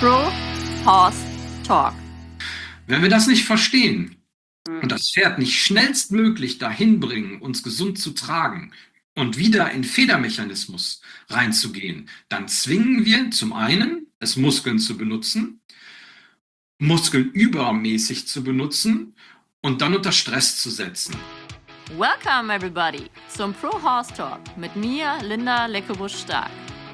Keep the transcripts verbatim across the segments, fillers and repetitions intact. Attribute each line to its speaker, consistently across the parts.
Speaker 1: Pro Horse Talk.
Speaker 2: Wenn wir das nicht verstehen
Speaker 1: Hm.
Speaker 2: und das Pferd nicht schnellstmöglich dahin bringen, uns gesund zu tragen und wieder in Federmechanismus reinzugehen, dann zwingen wir zum einen, es Muskeln zu benutzen, Muskeln übermäßig zu benutzen und dann unter Stress zu setzen.
Speaker 1: Welcome everybody zum Pro Horse Talk mit mir, Linda Leckebusch-Stark.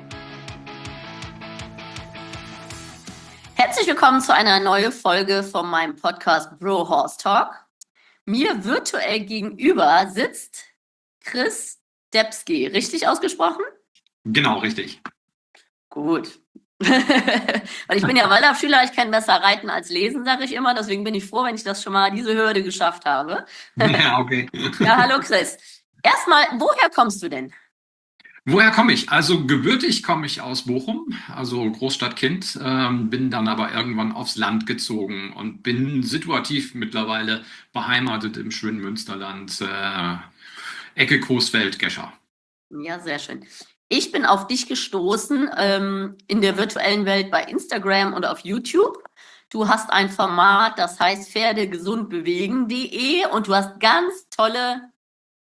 Speaker 1: Herzlich willkommen zu einer neuen Folge von meinem Podcast Pro Horse Talk. Mir virtuell gegenüber sitzt Chris Debski. Richtig ausgesprochen?
Speaker 2: Genau, richtig.
Speaker 1: Gut. Weil ich bin ja Waldorfschüler, ich kann besser reiten als lesen, sage ich immer. Deswegen bin ich froh, wenn ich das schon mal diese Hürde geschafft habe.
Speaker 2: Ja, okay.
Speaker 1: Ja, hallo Chris. Erstmal, woher kommst du denn?
Speaker 2: Woher komme ich? Also gebürtig komme ich aus Bochum, also Großstadtkind, ähm, bin dann aber irgendwann aufs Land gezogen und bin situativ mittlerweile beheimatet im schönen Münsterland, äh, Ecke Coesfeld-Gescher.
Speaker 1: Ja, sehr schön. Ich bin auf dich gestoßen ähm, in der virtuellen Welt bei Instagram und auf YouTube. Du hast ein Format, das heißt pferdegesundbewegen punkt de und du hast ganz tolle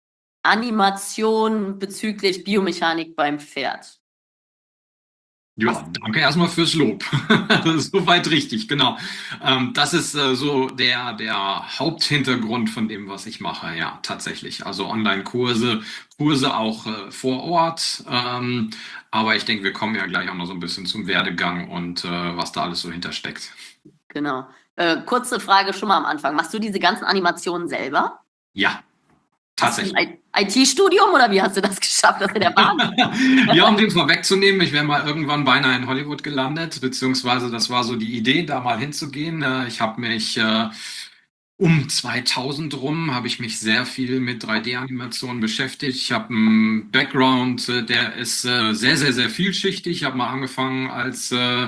Speaker 1: Animationen bezüglich Biomechanik beim Pferd.
Speaker 2: Ja, danke erstmal fürs Lob. Soweit richtig, genau. Ähm, das ist äh, so der, der Haupthintergrund von dem, was ich mache, ja, tatsächlich. Also Online-Kurse, Kurse auch äh, vor Ort. Ähm, aber ich denke, wir kommen ja gleich auch noch so ein bisschen zum Werdegang und äh, was da alles so hintersteckt.
Speaker 1: Genau. Äh, kurze Frage schon mal am Anfang. Machst du diese ganzen Animationen selber?
Speaker 2: Ja, tatsächlich.
Speaker 1: Hast du ein I T-Studium oder wie hast du das geschafft? Das ist ja der Wahnsinn.
Speaker 2: Ja, um den vorwegzunehmen, ich wäre mal irgendwann beinahe in Hollywood gelandet, beziehungsweise das war so die Idee, da mal hinzugehen. Äh, Ich habe mich äh, um zweitausend rum, habe ich mich sehr viel mit drei D-Animationen beschäftigt. Ich habe einen Background, äh, der ist äh, sehr, sehr, sehr vielschichtig. Ich habe mal angefangen als äh,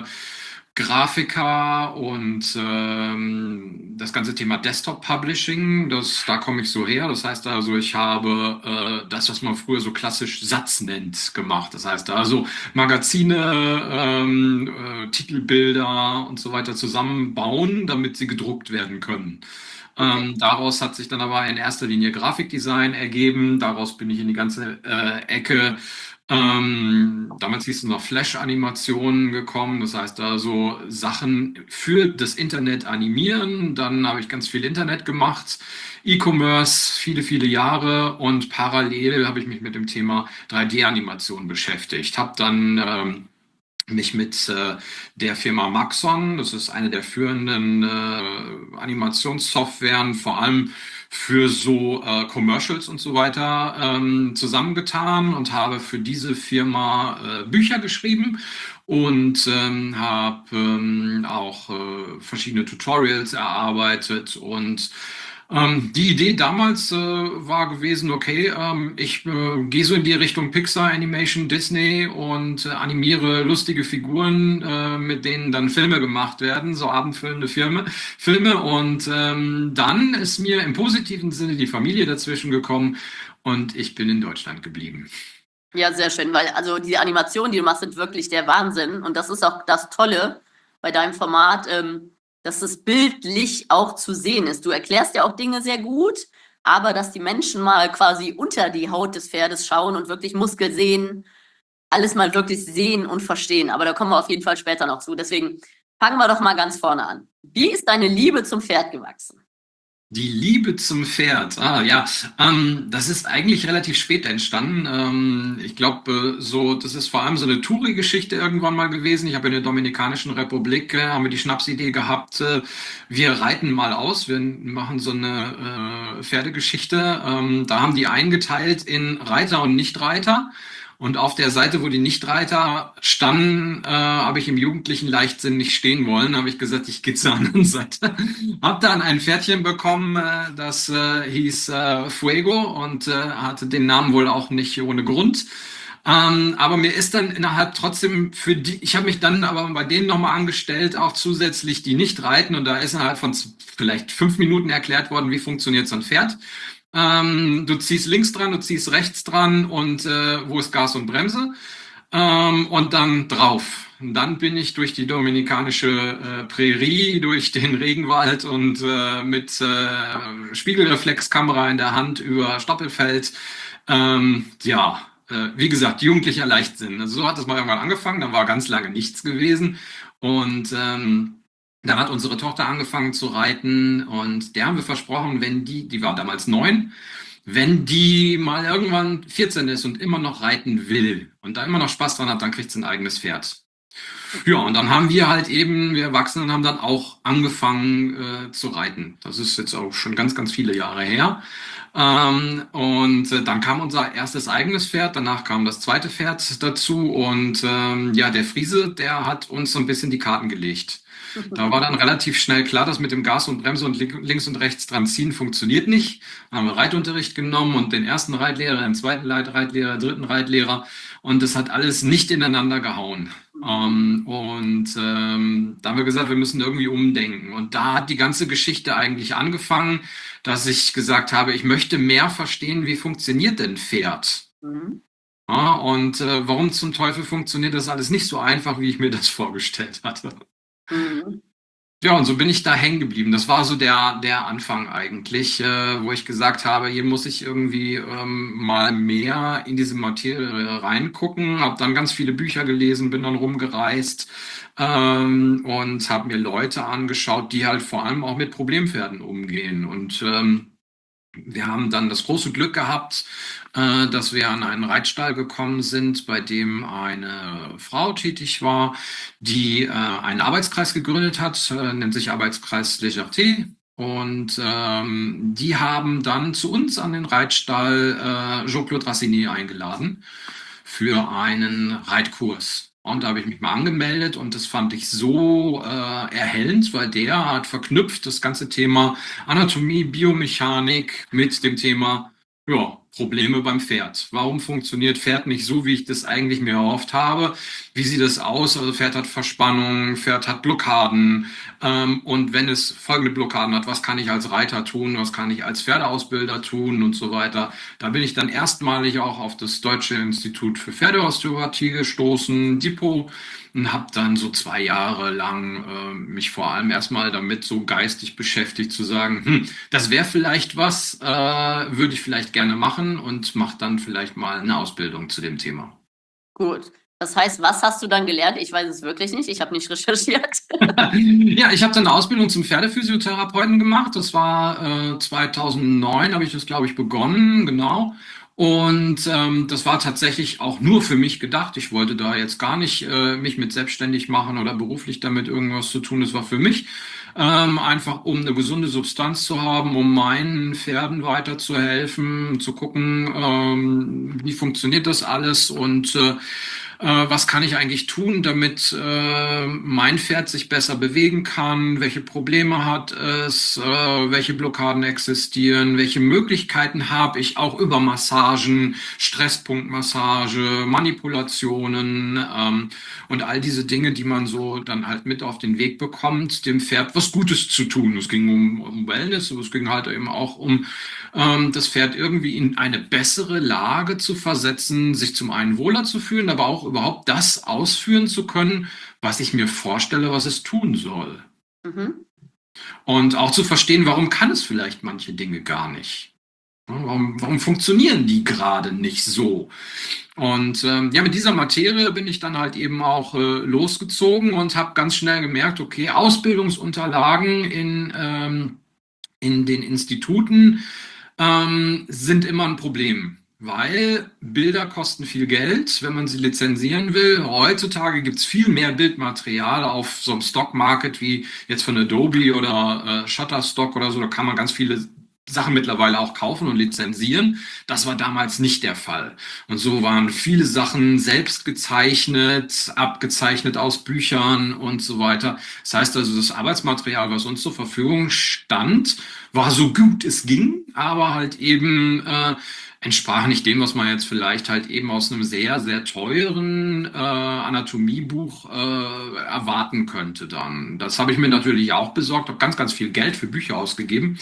Speaker 2: Grafiker und ähm, das ganze Thema Desktop Publishing, das, da komme ich so her. Das heißt also, ich habe äh, das, was man früher so klassisch Satz nennt, gemacht. Das heißt also Magazine, ähm, äh, Titelbilder und so weiter zusammenbauen, damit sie gedruckt werden können. Ähm, daraus hat sich dann aber in erster Linie Grafikdesign ergeben. Daraus bin ich in die ganze äh, Ecke ähm, damals hieß es noch Flash-Animationen gekommen, das heißt also Sachen für das Internet animieren. Dann habe ich ganz viel Internet gemacht, E-Commerce, viele, viele Jahre und parallel habe ich mich mit dem Thema drei D-Animation beschäftigt. Habe dann ähm, mich mit äh, der Firma Maxon, das ist eine der führenden äh, Animationssoftwaren, vor allem für so äh, Commercials und so weiter ähm, zusammengetan und habe für diese Firma äh, Bücher geschrieben und ähm, habe ähm, auch äh, verschiedene Tutorials erarbeitet und ähm, die Idee damals äh, war gewesen, okay, ähm, ich äh, gehe so in die Richtung Pixar, Animation, Disney und äh, animiere lustige Figuren, äh, mit denen dann Filme gemacht werden, so abendfüllende Filme, Filme. Und ähm, dann ist mir im positiven Sinne die Familie dazwischen gekommen und ich bin in Deutschland geblieben.
Speaker 1: Ja, sehr schön, weil also die Animationen, die du machst, sind wirklich der Wahnsinn. Und das ist auch das Tolle bei deinem Format, ähm, dass es bildlich auch zu sehen ist. Du erklärst ja auch Dinge sehr gut, aber dass die Menschen mal quasi unter die Haut des Pferdes schauen und wirklich Muskel sehen, alles mal wirklich sehen und verstehen. Aber da kommen wir auf jeden Fall später noch zu. Deswegen fangen wir doch mal ganz vorne an. Wie ist deine Liebe zum Pferd gewachsen?
Speaker 2: Die Liebe zum Pferd, ah ja, ähm, das ist eigentlich relativ spät entstanden. Ähm, ich glaube, äh, so, das ist vor allem so eine Touri-Geschichte irgendwann mal gewesen. Ich habe in der Dominikanischen Republik, äh, haben wir die Schnapsidee gehabt, äh, wir reiten mal aus, wir machen so eine äh, Pferdegeschichte. Ähm, da haben die eingeteilt in Reiter und Nichtreiter. Und auf der Seite, wo die Nichtreiter standen, äh, habe ich im jugendlichen Leichtsinn nicht stehen wollen. Habe ich gesagt, ich gehe zur anderen Seite. Hab dann ein Pferdchen bekommen, äh, das äh, hieß äh, Fuego und äh, hatte den Namen wohl auch nicht ohne Grund. Ähm, aber mir ist dann innerhalb trotzdem für die, ich habe mich dann aber bei denen nochmal angestellt, auch zusätzlich die nicht reiten. Und da ist innerhalb von vielleicht fünf Minuten erklärt worden, wie funktioniert so ein Pferd. Ähm, du ziehst links dran, du ziehst rechts dran und äh, wo ist Gas und Bremse? Ähm, und dann drauf. Und dann bin ich durch die dominikanische äh, Prärie, durch den Regenwald und äh, mit äh, Spiegelreflexkamera in der Hand über Stoppelfeld. Ähm, ja, äh, wie gesagt, jugendlicher Leichtsinn. Also so hat es mal irgendwann angefangen, dann war ganz lange nichts gewesen. Und ähm, dann hat unsere Tochter angefangen zu reiten und der haben wir versprochen, wenn die, die war damals neun, wenn die mal irgendwann vierzehn ist und immer noch reiten will und da immer noch Spaß dran hat, dann kriegt sie ein eigenes Pferd. Ja, und dann haben wir halt eben, wir Erwachsenen haben dann auch angefangen äh, zu reiten. Das ist jetzt auch schon ganz, ganz viele Jahre her. Ähm, und äh, dann kam unser erstes eigenes Pferd, danach kam das zweite Pferd dazu und ähm, ja, der Friese, der hat uns so ein bisschen die Karten gelegt. Da war dann relativ schnell klar, dass mit dem Gas und Bremse und links und rechts dran ziehen funktioniert nicht. Dann haben wir Reitunterricht genommen und den ersten Reitlehrer, den zweiten Reitlehrer, den dritten Reitlehrer und das hat alles nicht ineinander gehauen. Ähm, und ähm, da haben wir gesagt, wir müssen irgendwie umdenken. Und da hat die ganze Geschichte eigentlich angefangen, dass ich gesagt habe, ich möchte mehr verstehen, wie funktioniert denn Pferd?
Speaker 1: Mhm.
Speaker 2: Ja, und äh, warum zum Teufel funktioniert das alles nicht so einfach, wie ich mir das vorgestellt hatte?
Speaker 1: Mhm.
Speaker 2: Ja, und so bin ich da hängen geblieben. Das war so der, der Anfang eigentlich, äh, wo ich gesagt habe, hier muss ich irgendwie ähm, mal mehr in diese Materie reingucken. Habe dann ganz viele Bücher gelesen, bin dann rumgereist ähm, und habe mir Leute angeschaut, die halt vor allem auch mit Problempferden umgehen. Und ähm, wir haben dann das große Glück gehabt, äh, dass wir an einen Reitstall gekommen sind, bei dem eine Frau tätig war, die äh, einen Arbeitskreis gegründet hat, äh, nennt sich Arbeitskreis Légèreté. Und ähm, die haben dann zu uns an den Reitstall äh, Jean-Claude Rassini eingeladen für einen Reitkurs. Und da habe ich mich mal angemeldet und das fand ich so äh, erhellend, weil der hat verknüpft das ganze Thema Anatomie, Biomechanik mit dem Thema ja, Probleme beim Pferd. Warum funktioniert Pferd nicht so, wie ich das eigentlich mir erhofft habe? Wie sieht es aus? Also Pferd hat Verspannung, Pferd hat Blockaden. Ähm, und wenn es folgende Blockaden hat, was kann ich als Reiter tun? Was kann ich als Pferdeausbilder tun und so weiter? Da bin ich dann erstmalig auch auf das Deutsche Institut für Pferdeosteopathie gestoßen, DIPO, und habe dann so zwei Jahre lang äh, mich vor allem erstmal damit so geistig beschäftigt, zu sagen, hm, das wäre vielleicht was, äh, würde ich vielleicht gerne machen und mache dann vielleicht mal eine Ausbildung zu dem Thema.
Speaker 1: Gut. Das heißt, was hast du dann gelernt? Ich weiß es wirklich nicht. Ich habe nicht recherchiert.
Speaker 2: Ja, ich habe dann eine Ausbildung zum Pferdephysiotherapeuten gemacht. Das war äh, zweitausendneun, habe ich das, glaube ich, begonnen, genau. Und ähm, das war tatsächlich auch nur für mich gedacht. Ich wollte da jetzt gar nicht äh, mich mit selbstständig machen oder beruflich damit irgendwas zu tun. Das war für mich ähm, einfach, um eine gesunde Substanz zu haben, um meinen Pferden weiterzuhelfen, zu gucken, ähm, wie funktioniert das alles und äh, äh, was kann ich eigentlich tun, damit äh, mein Pferd sich besser bewegen kann, welche Probleme hat es, äh, welche Blockaden existieren, welche Möglichkeiten habe ich auch über Massagen, Stresspunktmassage, Manipulationen ähm, und all diese Dinge, die man so dann halt mit auf den Weg bekommt, dem Pferd was Gutes zu tun. Es ging um, um Wellness, aber es ging halt eben auch um ähm, das Pferd irgendwie in eine bessere Lage zu versetzen, sich zum einen wohler zu fühlen, aber auch überhaupt das ausführen zu können, was ich mir vorstelle, was es tun soll.
Speaker 1: Mhm.
Speaker 2: Und auch zu verstehen, warum kann es vielleicht manche Dinge gar nicht? Warum, warum funktionieren die gerade nicht so? Und ähm, ja, mit dieser Materie bin ich dann halt eben auch äh, losgezogen und habe ganz schnell gemerkt, okay, Ausbildungsunterlagen in, ähm, in den Instituten ähm, sind immer ein Problem. Weil Bilder kosten viel Geld, wenn man sie lizenzieren will. Heutzutage gibt es viel mehr Bildmaterial auf so einem Stockmarket wie jetzt von Adobe oder äh, Shutterstock oder so. Da kann man ganz viele Sachen mittlerweile auch kaufen und lizenzieren. Das war damals nicht der Fall. Und so waren viele Sachen selbst gezeichnet, abgezeichnet aus Büchern und so weiter. Das heißt also, das Arbeitsmaterial, was uns zur Verfügung stand, war so gut es ging, aber halt eben äh, entsprach nicht dem, was man jetzt vielleicht halt eben aus einem sehr, sehr teuren äh, Anatomiebuch äh, erwarten könnte dann. Das habe ich mir natürlich auch besorgt, habe ganz, ganz viel Geld für Bücher ausgegeben,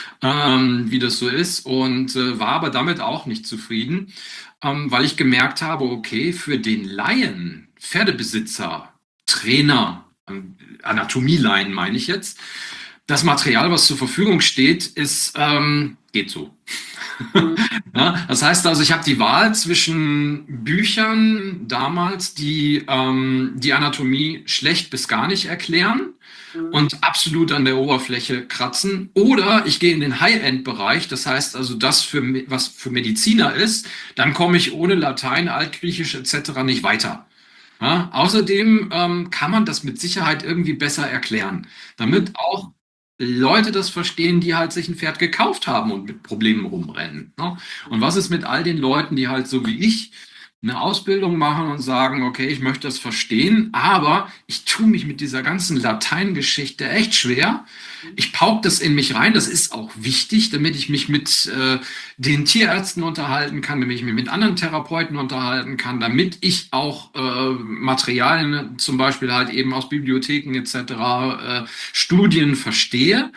Speaker 2: ähm, wie das so ist, und äh, war aber damit auch nicht zufrieden, ähm, weil ich gemerkt habe, okay, für den Laien, Pferdebesitzer, Trainer, ähm, Anatomielaien meine ich jetzt, das Material, was zur Verfügung steht, ist, ähm, geht so.
Speaker 1: Mhm.
Speaker 2: Ja, das heißt also, ich habe die Wahl zwischen Büchern damals, die ähm, die Anatomie schlecht bis gar nicht erklären
Speaker 1: Mhm.
Speaker 2: und absolut an der Oberfläche kratzen, oder ich gehe in den High-End-Bereich, das heißt also das, für, was für Mediziner ist, dann komme ich ohne Latein, Altgriechisch et cetera nicht weiter. Ja, außerdem ähm, kann man das mit Sicherheit irgendwie besser erklären, damit
Speaker 1: Mhm.
Speaker 2: auch Leute das verstehen, die halt sich ein Pferd gekauft haben und mit Problemen rumrennen. Ne? Und was ist mit all den Leuten, die halt so wie ich eine Ausbildung machen und sagen, okay, ich möchte das verstehen, aber ich tue mich mit dieser ganzen Lateingeschichte echt schwer. Ich pauke das in mich rein, das ist auch wichtig, damit ich mich mit äh, den Tierärzten unterhalten kann, damit ich mich mit anderen Therapeuten unterhalten kann, damit ich auch äh, Materialien, zum Beispiel halt eben aus Bibliotheken et cetera, äh, Studien verstehe.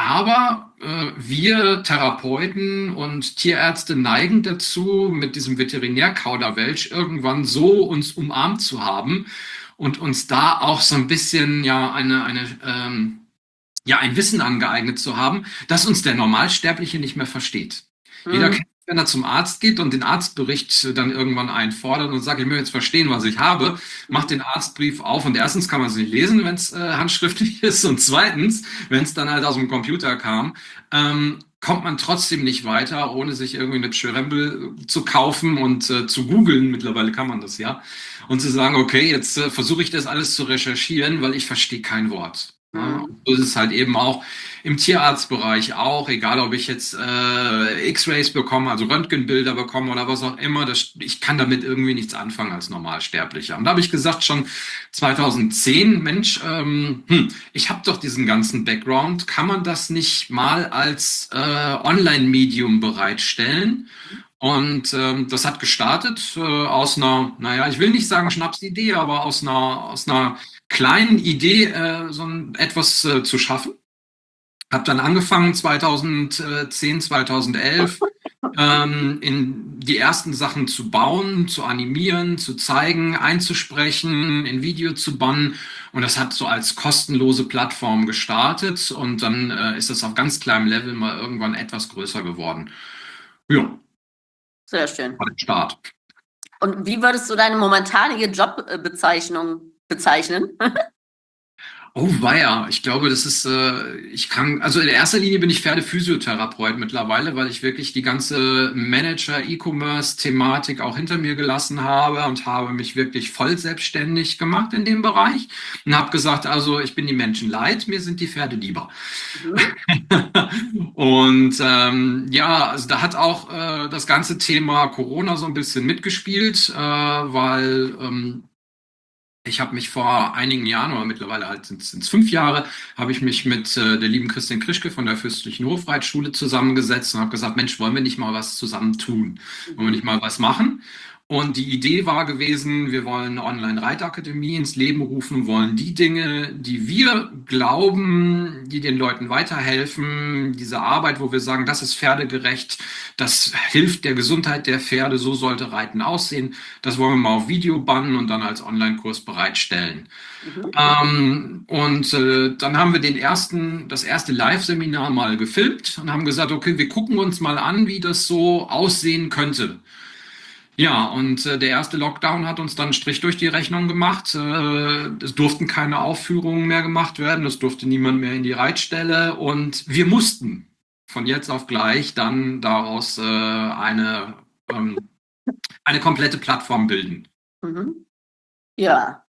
Speaker 2: Aber äh, wir Therapeuten und Tierärzte neigen dazu, mit diesem Veterinärkauderwelsch irgendwann so uns umarmt zu haben und uns da auch so ein bisschen ja eine, eine ähm, ja, ein Wissen angeeignet zu haben, das uns der Normalsterbliche nicht mehr versteht. Jeder
Speaker 1: Mhm.
Speaker 2: kennt, wenn er zum Arzt geht und den Arztbericht dann irgendwann einfordert und sagt, ich möchte jetzt verstehen, was ich habe, macht
Speaker 1: Mhm.
Speaker 2: den Arztbrief auf und erstens kann man es nicht lesen, wenn es äh, handschriftlich ist, und zweitens, wenn es dann halt aus dem Computer kam, ähm, kommt man trotzdem nicht weiter, ohne sich irgendwie eine Pschyrembel zu kaufen und äh, zu googeln. Mittlerweile kann man das ja. Und zu sagen, okay, jetzt äh, versuche ich das alles zu recherchieren, weil ich verstehe kein Wort. Ja,
Speaker 1: Mhm.
Speaker 2: und so ist es halt eben auch im Tierarztbereich auch, egal ob ich jetzt äh, X-Rays bekomme, also Röntgenbilder bekomme oder was auch immer, das, ich kann damit irgendwie nichts anfangen als Normalsterblicher. Und da habe ich gesagt, schon zweitausendzehn, Mensch, ähm, hm, ich habe doch diesen ganzen Background, kann man das nicht mal als äh, Online-Medium bereitstellen? Und ähm, das hat gestartet äh, aus einer, naja, ich will nicht sagen Schnapsidee, aber aus einer, aus einer kleinen Idee, äh, so ein, etwas äh, zu schaffen. Habe dann angefangen zweitausendzehn, zweitausendelf ähm, in die ersten Sachen zu bauen, zu animieren, zu zeigen, einzusprechen, in Video zu bannen. Und das hat so als kostenlose Plattform gestartet und dann äh, ist das auf ganz kleinem Level mal irgendwann etwas größer geworden. Ja,
Speaker 1: Sehr schön.
Speaker 2: war der Start.
Speaker 1: Und wie würdest du deine momentanige Jobbezeichnung bezeichnen?
Speaker 2: Oh weia, ich glaube, das ist, äh, ich kann, also in erster Linie bin ich Pferdephysiotherapeut mittlerweile, weil ich wirklich die ganze Manager-E-Commerce-Thematik auch hinter mir gelassen habe und habe mich wirklich voll selbstständig gemacht in dem Bereich und habe gesagt, also ich bin die Menschen leid, mir sind die Pferde lieber.
Speaker 1: Mhm.
Speaker 2: Und ähm, ja, also da hat auch äh, das ganze Thema Corona so ein bisschen mitgespielt, äh, weil ähm, ich habe mich vor einigen Jahren, oder mittlerweile halt sind es fünf Jahre, habe ich mich mit äh, der lieben Christine Krischke von der Fürstlichen Hofreitschule zusammengesetzt und habe gesagt, Mensch, wollen wir nicht mal was zusammen tun? Wollen wir
Speaker 1: Mhm.
Speaker 2: nicht mal was machen? Und die Idee war gewesen, wir wollen eine Online-Reitakademie ins Leben rufen, wollen die Dinge, die wir glauben, die den Leuten weiterhelfen, diese Arbeit, wo wir sagen, das ist pferdegerecht, das hilft der Gesundheit der Pferde, so sollte Reiten aussehen, das wollen wir mal auf Video bannen und dann als Online-Kurs bereitstellen.
Speaker 1: Mhm.
Speaker 2: Ähm, und äh, dann haben wir den ersten, das erste Live-Seminar mal gefilmt und haben gesagt, okay, wir gucken uns mal an, wie das so aussehen könnte. Ja, und äh, der erste Lockdown hat uns dann einen Strich durch die Rechnung gemacht. Äh, es durften keine Aufführungen mehr gemacht werden, es durfte niemand mehr in die Reitstelle und wir mussten von jetzt auf gleich dann daraus äh, eine, ähm, eine komplette Plattform bilden.
Speaker 1: Mhm. Ja,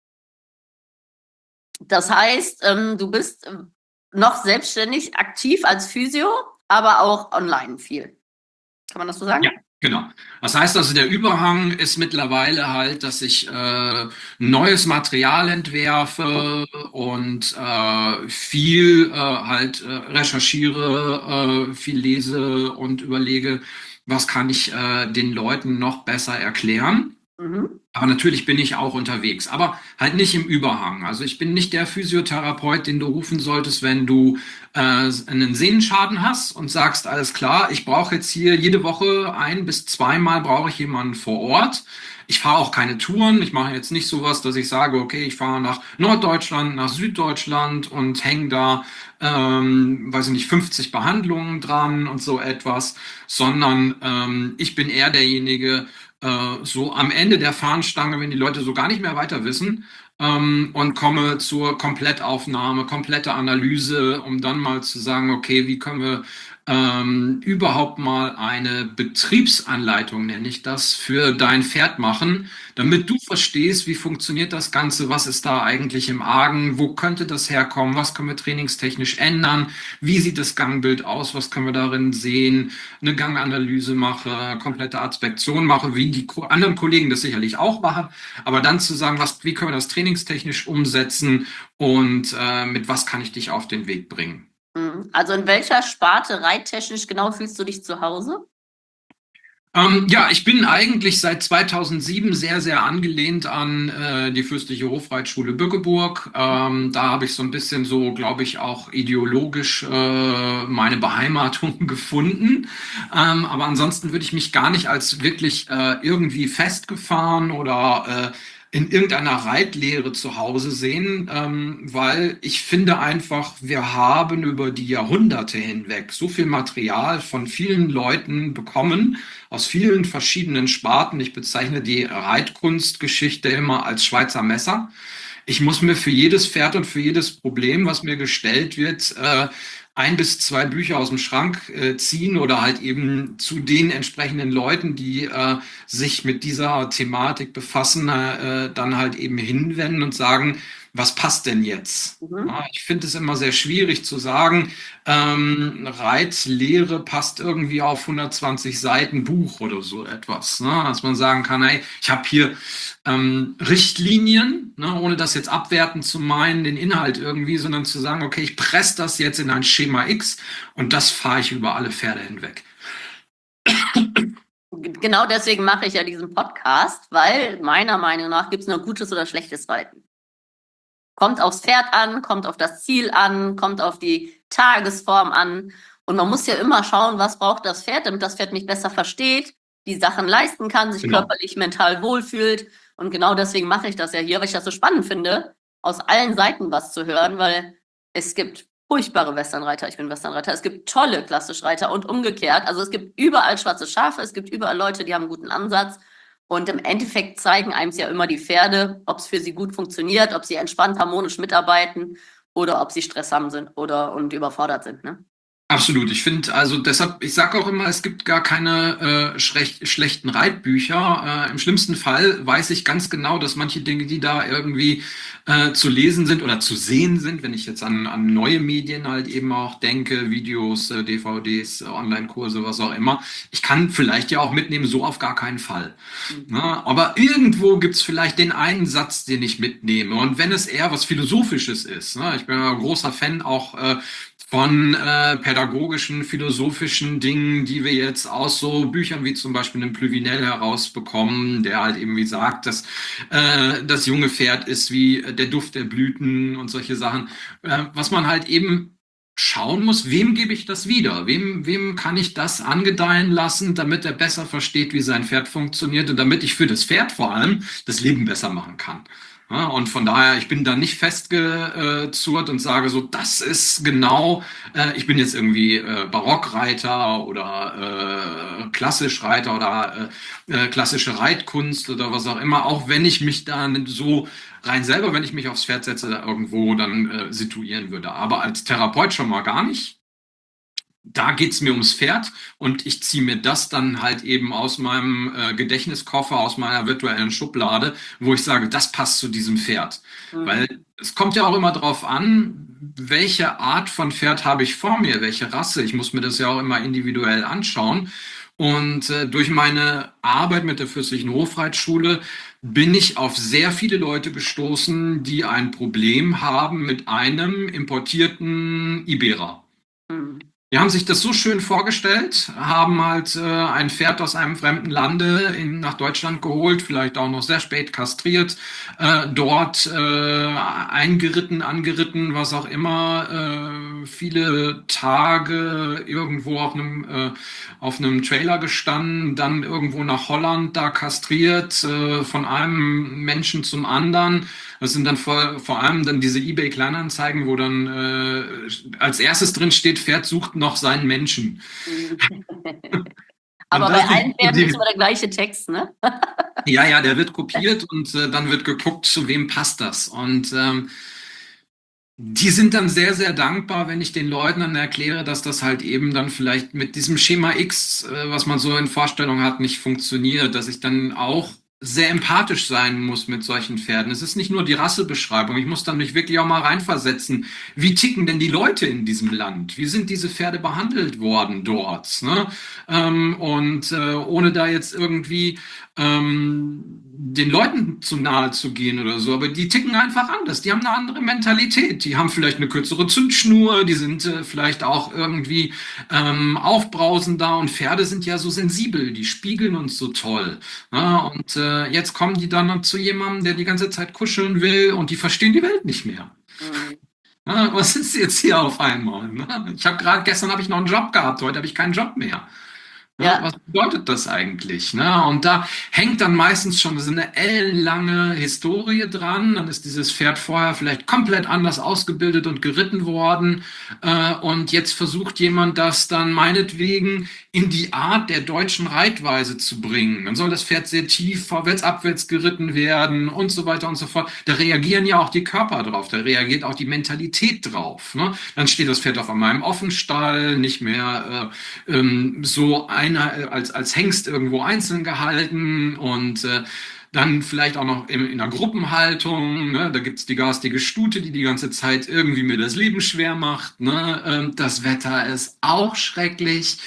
Speaker 1: das heißt, ähm, du bist ähm, noch selbstständig aktiv als Physio, aber auch online viel. Kann man das so sagen?
Speaker 2: Ja, genau. Das heißt also, der Überhang ist mittlerweile halt, dass ich äh, neues Material entwerfe und äh, viel äh, halt äh, recherchiere, äh, viel lese und überlege, was kann ich äh, den Leuten noch besser erklären.
Speaker 1: Mhm.
Speaker 2: Aber natürlich bin ich auch unterwegs, aber halt nicht im Überhang. Also ich bin nicht der Physiotherapeut, den du rufen solltest, wenn du äh, einen Sehnenschaden hast und sagst, alles klar, ich brauche jetzt hier jede Woche ein bis zweimal brauche ich jemanden vor Ort. Ich fahre auch keine Touren. Ich mache jetzt nicht sowas, dass ich sage, okay, ich fahre nach Norddeutschland, nach Süddeutschland und hänge da, ähm, weiß ich nicht, fünfzig Behandlungen dran und so etwas, sondern ähm, ich bin eher derjenige, äh, so am Ende der Fahnenstange, wenn die Leute so gar nicht mehr weiter wissen, ähm, und komme zur Komplettaufnahme, komplette Analyse, um dann mal zu sagen, okay, wie können wir ähm, überhaupt mal eine Betriebsanleitung, nenne ich das, für dein Pferd machen, damit du verstehst, wie funktioniert das Ganze, was ist da eigentlich im Argen, wo könnte das herkommen, was können wir trainingstechnisch ändern, wie sieht das Gangbild aus, was können wir darin sehen, eine Ganganalyse mache, komplette Aspektion mache, wie die Ko anderen Kollegen das sicherlich auch machen, aber dann zu sagen, was, wie können wir das trainingstechnisch umsetzen und äh, mit was kann ich dich auf den Weg bringen.
Speaker 1: Mhm. Also in welcher Sparte reittechnisch genau fühlst du dich zu Hause?
Speaker 2: Ähm, ja, ich bin eigentlich seit zweitausendsieben sehr, sehr angelehnt an äh, die Fürstliche Hofreitschule Bückeburg. Ähm, da habe ich so ein bisschen so, glaube ich, auch ideologisch äh, meine Beheimatung gefunden. Ähm, aber ansonsten würde ich mich gar nicht als wirklich äh, irgendwie festgefahren oder äh, in irgendeiner Reitlehre zu Hause sehen, ähm, weil ich finde einfach, wir haben über die Jahrhunderte hinweg so viel Material von vielen Leuten bekommen, aus vielen verschiedenen Sparten. Ich bezeichne die Reitkunstgeschichte immer als Schweizer Messer. Ich muss mir für jedes Pferd und für jedes Problem, was mir gestellt wird, äh, ein bis zwei Bücher aus dem Schrank äh, ziehen oder halt eben zu den entsprechenden Leuten, die äh, sich mit dieser Thematik befassen, äh, dann halt eben hinwenden und sagen, was passt denn jetzt?
Speaker 1: Mhm.
Speaker 2: Ja, ich finde es immer sehr schwierig zu sagen, ähm, Reitlehre passt irgendwie auf hundertzwanzig Seiten Buch oder so etwas, ne? Dass man sagen kann, hey, ich habe hier ähm, Richtlinien, ne, ohne das jetzt abwertend zu meinen, den Inhalt irgendwie, sondern zu sagen, okay, ich presse das jetzt in ein Schema X und das fahre ich über alle Pferde hinweg.
Speaker 1: Genau deswegen mache ich ja diesen Podcast, weil meiner Meinung nach gibt es nur gutes oder schlechtes Reiten. Kommt aufs Pferd an, kommt auf das Ziel an, kommt auf die Tagesform an. Und man muss ja immer schauen, was braucht das Pferd, damit das Pferd mich besser versteht, die Sachen leisten kann, sich
Speaker 2: Genau.
Speaker 1: körperlich, mental wohlfühlt. Und genau deswegen mache ich das ja hier, weil ich das so spannend finde, aus allen Seiten was zu hören, weil es gibt furchtbare Westernreiter, ich bin Westernreiter, es gibt tolle Klassischreiter und umgekehrt. Also es gibt überall schwarze Schafe, es gibt überall Leute, die haben einen guten Ansatz. Und im Endeffekt zeigen einem ja immer die Pferde, ob es für sie gut funktioniert, ob sie entspannt, harmonisch mitarbeiten oder ob sie Stress haben sind oder und überfordert sind, ne?
Speaker 2: Absolut. Ich finde, also deshalb, ich sage auch immer, es gibt gar keine äh, schrech- schlechten Reitbücher. Äh, im schlimmsten Fall weiß ich ganz genau, dass manche Dinge, die da irgendwie äh, zu lesen sind oder zu sehen sind, wenn ich jetzt an, an neue Medien halt eben auch denke, Videos, äh, D V Ds, äh, Online-Kurse, was auch immer, ich kann vielleicht ja auch mitnehmen, so auf gar keinen Fall.
Speaker 1: Mhm.
Speaker 2: Ne? Aber irgendwo gibt's vielleicht den einen Satz, den ich mitnehme. Und wenn es eher was Philosophisches ist, ne? Ich bin ja ein großer Fan auch äh, von äh, pädagogischen, philosophischen Dingen, die wir jetzt aus so Büchern wie zum Beispiel einem Plüvinel herausbekommen, der halt irgendwie sagt, dass äh, das junge Pferd ist wie der Duft der Blüten und solche Sachen, äh, was man halt eben schauen muss, wem gebe ich das wieder? Wem, wem kann ich das angedeihen lassen, damit er besser versteht, wie sein Pferd funktioniert und damit ich für das Pferd vor allem das Leben besser machen kann. Ja, und von daher, ich bin da nicht festgezurrt und sage so, das ist genau, äh, ich bin jetzt irgendwie äh, Barockreiter oder äh, Klassischreiter oder äh, äh, klassische Reitkunst oder was auch immer, auch wenn ich mich dann so rein selber, wenn ich mich aufs Pferd setze, da irgendwo dann äh, situieren würde. Aber als Therapeut schon mal gar nicht. Da geht's mir ums Pferd und ich ziehe mir das dann halt eben aus meinem äh, Gedächtniskoffer, aus meiner virtuellen Schublade, wo ich sage, das passt zu diesem Pferd.
Speaker 1: Mhm.
Speaker 2: Weil es kommt ja auch immer darauf an, welche Art von Pferd habe ich vor mir, welche Rasse. Ich muss mir das ja auch immer individuell anschauen. Und äh, durch meine Arbeit mit der Fürstlichen Hofreitschule bin ich auf sehr viele Leute gestoßen, die ein Problem haben mit einem importierten Iberer.
Speaker 1: Mhm.
Speaker 2: Die haben sich das so schön vorgestellt, haben halt äh, ein Pferd aus einem fremden Lande in, nach Deutschland geholt, vielleicht auch noch sehr spät kastriert, äh, dort äh, eingeritten, angeritten, was auch immer, äh, viele Tage irgendwo auf einem, äh, auf einem Trailer gestanden, dann irgendwo nach Holland da kastriert, äh, von einem Menschen zum anderen. Das sind dann vor, vor allem dann diese eBay-Kleinanzeigen, wo dann äh, als erstes drin steht, Pferd sucht noch seinen Menschen.
Speaker 1: Aber
Speaker 2: Und
Speaker 1: bei
Speaker 2: das
Speaker 1: allen
Speaker 2: ist
Speaker 1: Pferden ist
Speaker 2: die,
Speaker 1: immer der gleiche Text, ne?
Speaker 2: ja, ja, der wird kopiert und äh, dann wird geguckt, zu wem passt das. Und ähm, die sind dann sehr, sehr dankbar, wenn ich den Leuten dann erkläre, dass das halt eben dann vielleicht mit diesem Schema X, äh, was man so in Vorstellung hat, nicht funktioniert, dass ich dann auch sehr empathisch sein muss mit solchen Pferden. Es ist nicht nur die Rassebeschreibung, ich muss dann mich wirklich auch mal reinversetzen. Wie ticken denn die Leute in diesem Land? Wie sind diese Pferde behandelt worden dort? Ne? Ähm, und äh, ohne da jetzt irgendwie ähm, den Leuten zu nahe zu gehen oder so, aber die ticken einfach anders. Die haben eine andere Mentalität. Die haben vielleicht eine kürzere Zündschnur, die sind äh, vielleicht auch irgendwie ähm, aufbrausender und Pferde sind ja so sensibel, die spiegeln uns so toll. Ja, und äh, jetzt kommen die dann zu jemandem, der die ganze Zeit kuscheln will und die verstehen die Welt nicht mehr.
Speaker 1: Mhm.
Speaker 2: Ja, was ist jetzt hier auf einmal? Ne? Ich habe gerade gestern habe ich noch einen Job gehabt, heute habe ich keinen Job mehr. Ja,
Speaker 1: Ja,
Speaker 2: was bedeutet das eigentlich? Ne? Und da hängt dann meistens schon so eine ellenlange Historie dran. Dann ist dieses Pferd vorher vielleicht komplett anders ausgebildet und geritten worden. Äh, und jetzt versucht jemand das dann meinetwegen in die Art der deutschen Reitweise zu bringen. Dann soll das Pferd sehr tief vorwärts, abwärts geritten werden und so weiter und so fort. Da reagieren ja auch die Körper drauf, da reagiert auch die Mentalität drauf. Ne? Dann steht das Pferd auf einmal im Offenstall, nicht mehr äh, ähm, so ein einer als, als Hengst irgendwo einzeln gehalten und äh, dann vielleicht auch noch in, in einer Gruppenhaltung. Ne? Da gibt's die garstige Stute, die die ganze Zeit irgendwie mir das Leben schwer macht. Ne? Ähm, das Wetter ist auch schrecklich.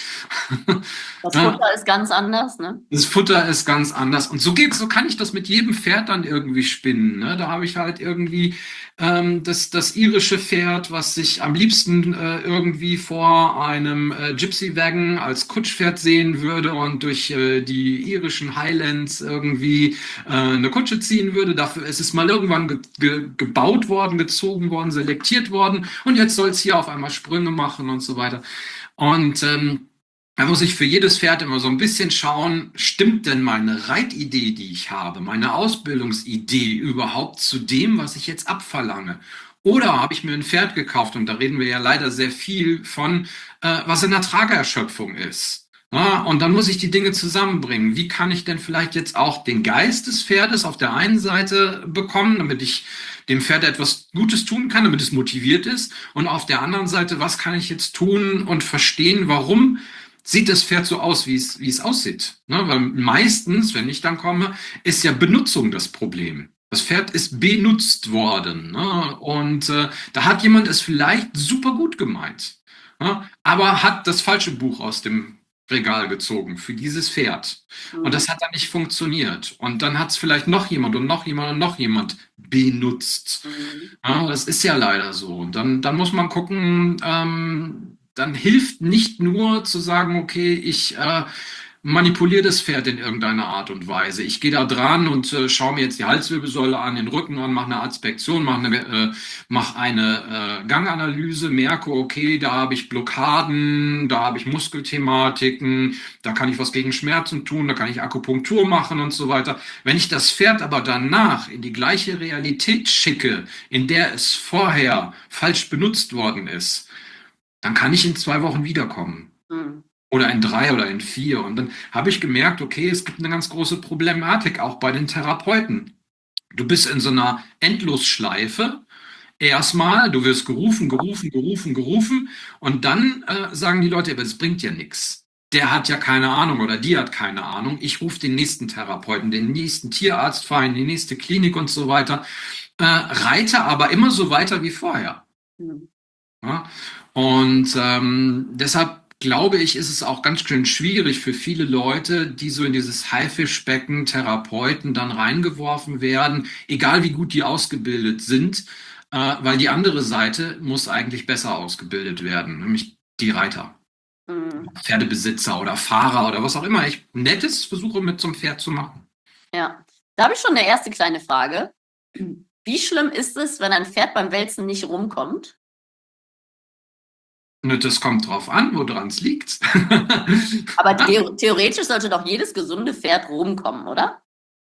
Speaker 1: das
Speaker 2: Ja,
Speaker 1: Futter ist ganz anders, ne?
Speaker 2: das Futter ist ganz anders. Und so geht, so kann ich das mit jedem Pferd dann irgendwie spinnen. Ne? Da habe ich halt irgendwie ähm, das, das irische Pferd, was sich am liebsten äh, irgendwie vor einem äh, Gypsy Wagon als Kutschpferd sehen würde und durch äh, die irischen Highlands irgendwie äh, eine Kutsche ziehen würde. Dafür ist es mal irgendwann ge ge gebaut worden, gezogen worden, selektiert worden. Und jetzt soll es hier auf einmal Sprünge machen und so weiter. Und ähm, da muss ich für jedes Pferd immer so ein bisschen schauen, stimmt denn meine Reitidee, die ich habe, meine Ausbildungsidee überhaupt zu dem, was ich jetzt abverlange? Oder habe ich mir ein Pferd gekauft, und da reden wir ja leider sehr viel von, äh, was in der Tragerschöpfung ist. Ja, und dann muss ich die Dinge zusammenbringen. Wie kann ich denn vielleicht jetzt auch den Geist des Pferdes auf der einen Seite bekommen, damit ich dem Pferd etwas Gutes tun kann, damit es motiviert ist? Und auf der anderen Seite, was kann ich jetzt tun und verstehen, warum sieht das Pferd so aus, wie es, wie es aussieht. Ne? Weil meistens, wenn ich dann komme, ist ja Benutzung das Problem. Das Pferd ist benutzt worden. Ne? Und äh, da hat jemand es vielleicht super gut gemeint, ne? Aber hat das falsche Buch aus dem Regal gezogen für dieses Pferd. Und
Speaker 1: Mhm.
Speaker 2: das hat dann nicht funktioniert. Und dann hat es vielleicht noch jemand und noch jemand und noch jemand benutzt.
Speaker 1: Mhm.
Speaker 2: Ja, das ist ja leider so. Und dann, dann muss man gucken, ähm, dann hilft nicht nur zu sagen, okay, ich äh, manipuliere das Pferd in irgendeiner Art und Weise. Ich gehe da dran und äh, schaue mir jetzt die Halswirbelsäule an, den Rücken an, mache eine Aspektion, mache eine, äh, mach eine äh, Ganganalyse, merke, okay, da habe ich Blockaden, da habe ich Muskelthematiken, da kann ich was gegen Schmerzen tun, da kann ich Akupunktur machen und so weiter. Wenn ich das Pferd aber danach in die gleiche Realität schicke, in der es vorher falsch benutzt worden ist, dann kann ich in zwei Wochen wiederkommen.
Speaker 1: Mhm.
Speaker 2: Oder in drei oder in vier. Und dann habe ich gemerkt, okay, es gibt eine ganz große Problematik auch bei den Therapeuten. Du bist in so einer Endlosschleife. Erstmal, du wirst gerufen, gerufen, gerufen, gerufen. Und dann äh, sagen die Leute, aber das bringt ja nichts. Der hat ja keine Ahnung oder die hat keine Ahnung. Ich rufe den nächsten Therapeuten, den nächsten Tierarztverein, die nächste Klinik und so weiter. Äh, reite aber immer so weiter wie vorher.
Speaker 1: Mhm.
Speaker 2: Ja? Und ähm, deshalb glaube ich, ist es auch ganz schön schwierig für viele Leute, die so in dieses Haifischbecken Therapeuten dann reingeworfen werden, egal wie gut die ausgebildet sind, äh, weil die andere Seite muss eigentlich besser ausgebildet werden, nämlich die Reiter.
Speaker 1: Mhm.
Speaker 2: Pferdebesitzer oder Fahrer oder was auch immer ich Nettes versuche mit so einem Pferd zu machen.
Speaker 1: Ja, da habe ich schon eine erste kleine Frage. Wie schlimm ist es, wenn ein Pferd beim Wälzen nicht rumkommt?
Speaker 2: Ne, das kommt drauf an, woran es liegt.
Speaker 1: Aber theo theoretisch sollte doch jedes gesunde Pferd rumkommen, oder?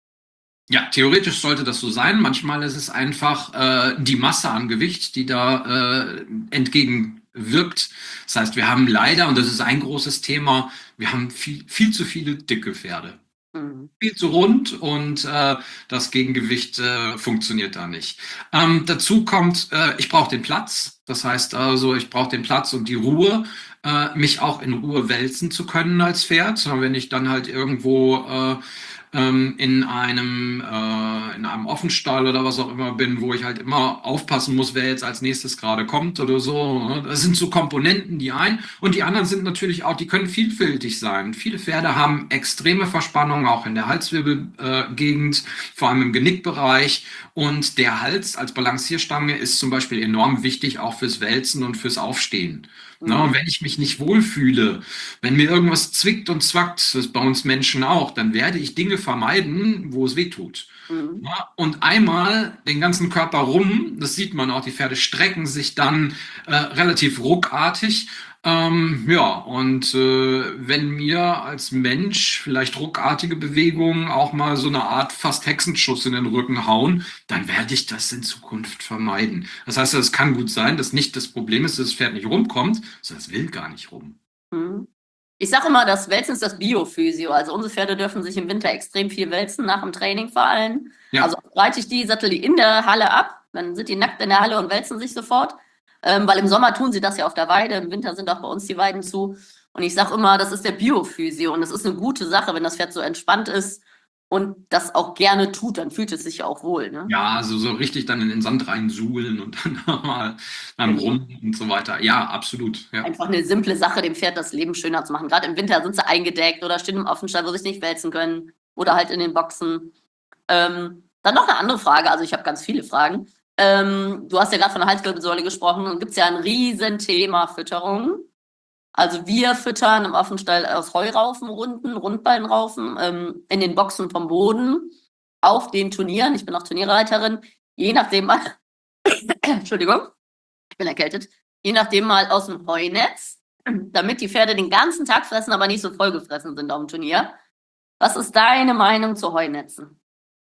Speaker 2: Ja, theoretisch sollte das so sein. Manchmal ist es einfach äh, die Masse an Gewicht, die da äh, entgegenwirkt. Das heißt, wir haben leider, und das ist ein großes Thema, wir haben viel, viel zu viele dicke Pferde.
Speaker 1: Mhm.
Speaker 2: Viel zu rund und äh, das Gegengewicht äh, funktioniert da nicht. Ähm, dazu kommt, äh, ich brauche den Platz. Das heißt also, ich brauche den Platz und die Ruhe, äh, mich auch in Ruhe wälzen zu können als Pferd. Wenn ich dann halt irgendwo äh, ähm, in einem äh, in einem Offenstall oder was auch immer bin, wo ich halt immer aufpassen muss, wer jetzt als nächstes gerade kommt oder so. Das sind so Komponenten, die ein und die anderen sind natürlich auch, die können vielfältig sein. Viele Pferde haben extreme Verspannungen, auch in der Halswirbelgegend, äh, vor allem im Genickbereich. Und der Hals als Balancierstange ist zum Beispiel enorm wichtig, auch fürs Wälzen und fürs Aufstehen.
Speaker 1: Mhm.
Speaker 2: Na, und wenn ich mich nicht wohlfühle, wenn mir irgendwas zwickt und zwackt, das ist bei uns Menschen auch, dann werde ich Dinge vermeiden, wo es weh tut.
Speaker 1: Mhm.
Speaker 2: Ja, und einmal den ganzen Körper rum, das sieht man auch, die Pferde strecken sich dann äh, relativ ruckartig. Ähm, ja, und äh, wenn mir als Mensch vielleicht ruckartige Bewegungen auch mal so eine Art fast Hexenschuss in den Rücken hauen, dann werde ich das in Zukunft vermeiden. Das heißt, es kann gut sein, dass nicht das Problem ist, dass das Pferd nicht rumkommt, sondern es will gar nicht rum.
Speaker 1: Mhm. Ich sage immer, das Wälzen ist das Biophysio. Also unsere Pferde dürfen sich im Winter extrem viel wälzen, nach dem Training vor allem.
Speaker 2: Ja.
Speaker 1: Also reite ich die, sattel die in der Halle ab, dann sind die nackt in der Halle und wälzen sich sofort. Ähm, weil im Sommer tun sie das ja auf der Weide, im Winter sind auch bei uns die Weiden zu. Und ich sage immer, das ist der Biophysio und das ist eine gute Sache, wenn das Pferd so entspannt ist und das auch gerne tut, dann fühlt es sich ja auch wohl. Ne?
Speaker 2: Ja, also so richtig dann in den Sand reinsuhlen und dann mal dann
Speaker 1: Genau.
Speaker 2: rum und so weiter. Ja, absolut. Ja.
Speaker 1: Einfach eine simple Sache, dem Pferd das Leben schöner zu machen. Gerade im Winter sind sie eingedeckt oder stehen im Offenstall, wo sie sich nicht wälzen können oder halt in den Boxen. Ähm, dann noch eine andere Frage, also ich habe ganz viele Fragen. Ähm, du hast ja gerade von der Halswirbelsäule gesprochen und gibt es ja ein Riesenthema Fütterung. Also wir füttern im Offenstall aus Heuraufen-Runden, Rundballenraufen, ähm, in den Boxen vom Boden, auf den Turnieren. Ich bin auch Turnierreiterin. Je nachdem mal, Entschuldigung, ich bin erkältet. Je nachdem mal aus dem Heunetz, damit die Pferde den ganzen Tag fressen, aber nicht so vollgefressen sind auf dem Turnier. Was ist deine Meinung zu Heunetzen?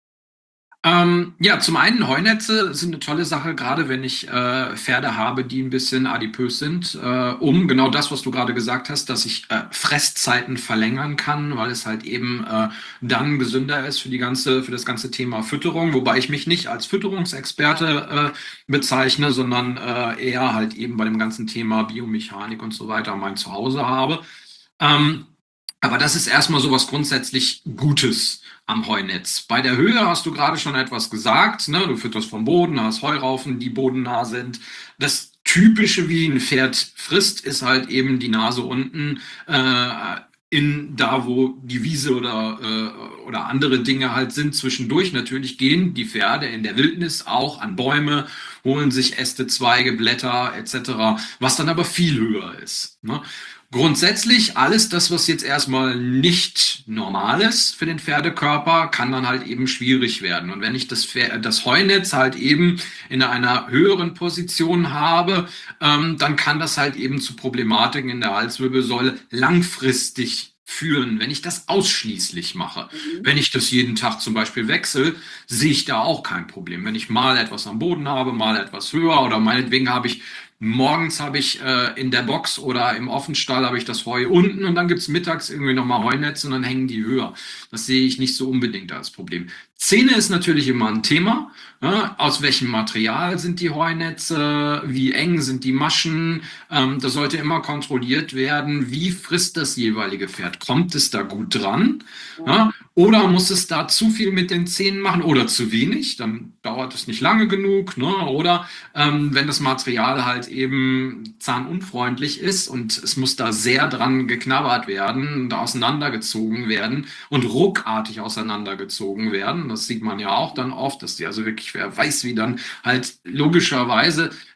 Speaker 2: Ähm, ja, zum einen Heunetze sind eine tolle Sache, gerade wenn ich äh, Pferde habe, die ein bisschen adipös sind, äh, um genau das, was du gerade gesagt hast, dass ich äh, Fresszeiten verlängern kann, weil es halt eben äh, dann gesünder ist für die ganze, für das ganze Thema Fütterung, wobei ich mich nicht als Fütterungsexperte äh, bezeichne, sondern äh, eher halt eben bei dem ganzen Thema Biomechanik und so weiter mein Zuhause habe. Ähm, aber das ist erstmal so was grundsätzlich Gutes am Heunetz. Bei der Höhe hast du gerade schon etwas gesagt, ne? Du fütterst vom Boden, hast Heuraufen, die bodennah sind. Das Typische, wie ein Pferd frisst, ist halt eben die Nase unten äh, in da, wo die Wiese oder, äh, oder andere Dinge halt sind. Zwischendurch natürlich gehen die Pferde in der Wildnis auch an Bäume, holen sich Äste, Zweige, Blätter et cetera, was dann aber viel höher ist. Ne? Grundsätzlich alles das, was jetzt erstmal nicht normal ist für den Pferdekörper, kann dann halt eben schwierig werden. Und wenn ich das, Pferd, das Heunetz halt eben in einer höheren Position habe, ähm, dann kann das halt eben zu Problematiken in der Halswirbelsäule langfristig führen, wenn ich das ausschließlich mache.
Speaker 1: Mhm.
Speaker 2: Wenn ich das jeden Tag zum Beispiel wechsle, sehe ich da auch kein Problem. Wenn ich mal etwas am Boden habe, mal etwas höher oder meinetwegen habe ich morgens habe ich äh, in der Box oder im Offenstall habe ich das Heu unten und dann gibt's mittags irgendwie nochmal Heunetze und dann hängen die höher. Das sehe ich nicht so unbedingt als Problem. Zähne ist natürlich immer ein Thema. Ja, aus welchem Material sind die Heunetze? Wie eng sind die Maschen? Ähm, das sollte immer kontrolliert werden. Wie frisst das jeweilige Pferd? Kommt es da gut dran? Ja, oder muss es da zu viel mit den Zähnen machen oder zu wenig? Dann dauert es nicht lange genug. Ne? Oder ähm, wenn das Material halt eben zahnunfreundlich ist und es muss da sehr dran geknabbert werden und auseinandergezogen werden und ruckartig auseinandergezogen werden. Das sieht man ja auch dann oft, dass die also wirklich, wer weiß, wie dann halt logischerweise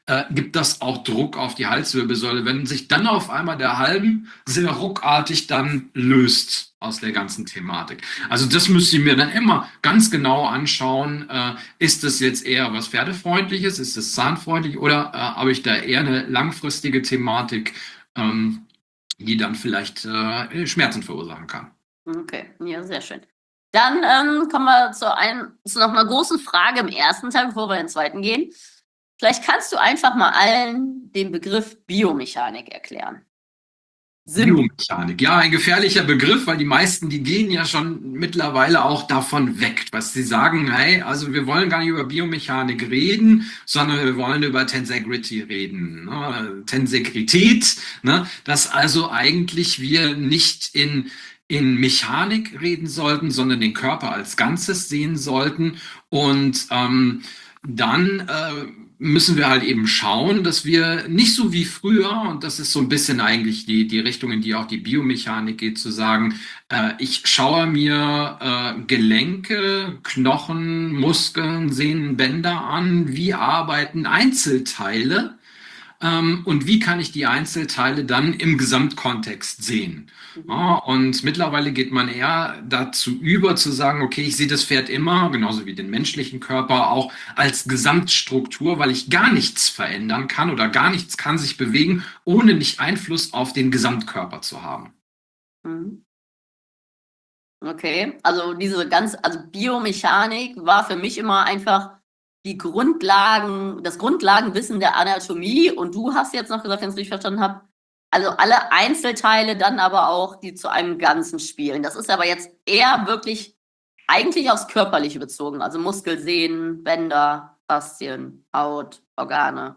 Speaker 2: äh, gibt das auch Druck auf die Halswirbelsäule, wenn sich dann auf einmal der Halm sehr ruckartig dann löst aus der ganzen Thematik. Also das müsste ich mir dann immer ganz genau anschauen. Äh, ist das jetzt eher was Pferdefreundliches? Ist es zahnfreundlich? Oder äh, habe ich da eher eine langfristige Thematik, ähm, die dann vielleicht äh, Schmerzen verursachen kann?
Speaker 1: Okay, ja, sehr schön. Dann ähm, kommen wir zu, ein, zu noch einer großen Frage im ersten Teil, bevor wir in den zweiten gehen. Vielleicht kannst du einfach mal allen den Begriff Biomechanik erklären.
Speaker 2: Biomechanik, ja, ein gefährlicher Begriff, weil die meisten, die gehen ja schon mittlerweile auch davon weg, was sie sagen, hey, also wir wollen gar nicht über Biomechanik reden, sondern wir wollen über Tensegrity reden, ne? Tensegrität, ne? Dass also eigentlich wir nicht in in Mechanik reden sollten, sondern den Körper als Ganzes sehen sollten. Und ähm, dann äh, müssen wir halt eben schauen, dass wir nicht so wie früher, und das ist so ein bisschen eigentlich die, die Richtung, in die auch die Biomechanik geht, zu sagen, äh, ich schaue mir äh, Gelenke, Knochen, Muskeln, Sehnen, Bänder an, wie arbeiten Einzelteile. Ähm, und wie kann ich die Einzelteile dann im Gesamtkontext sehen? Ja, und mittlerweile geht man eher dazu über zu sagen, okay, ich sehe das Pferd immer, genauso wie den menschlichen Körper, auch als Gesamtstruktur, weil ich gar nichts verändern kann oder gar nichts kann sich bewegen, ohne nicht Einfluss auf den Gesamtkörper zu haben.
Speaker 1: Mhm. Okay, also diese ganz, also Biomechanik war für mich immer einfach die Grundlagen, das Grundlagenwissen der Anatomie, und du hast jetzt noch gesagt, wenn ich es richtig verstanden habe, also alle Einzelteile dann aber auch, die zu einem Ganzen spielen. Das ist aber jetzt eher wirklich eigentlich aufs Körperliche bezogen, also Muskel, Sehnen, Bänder, Faszien, Haut, Organe.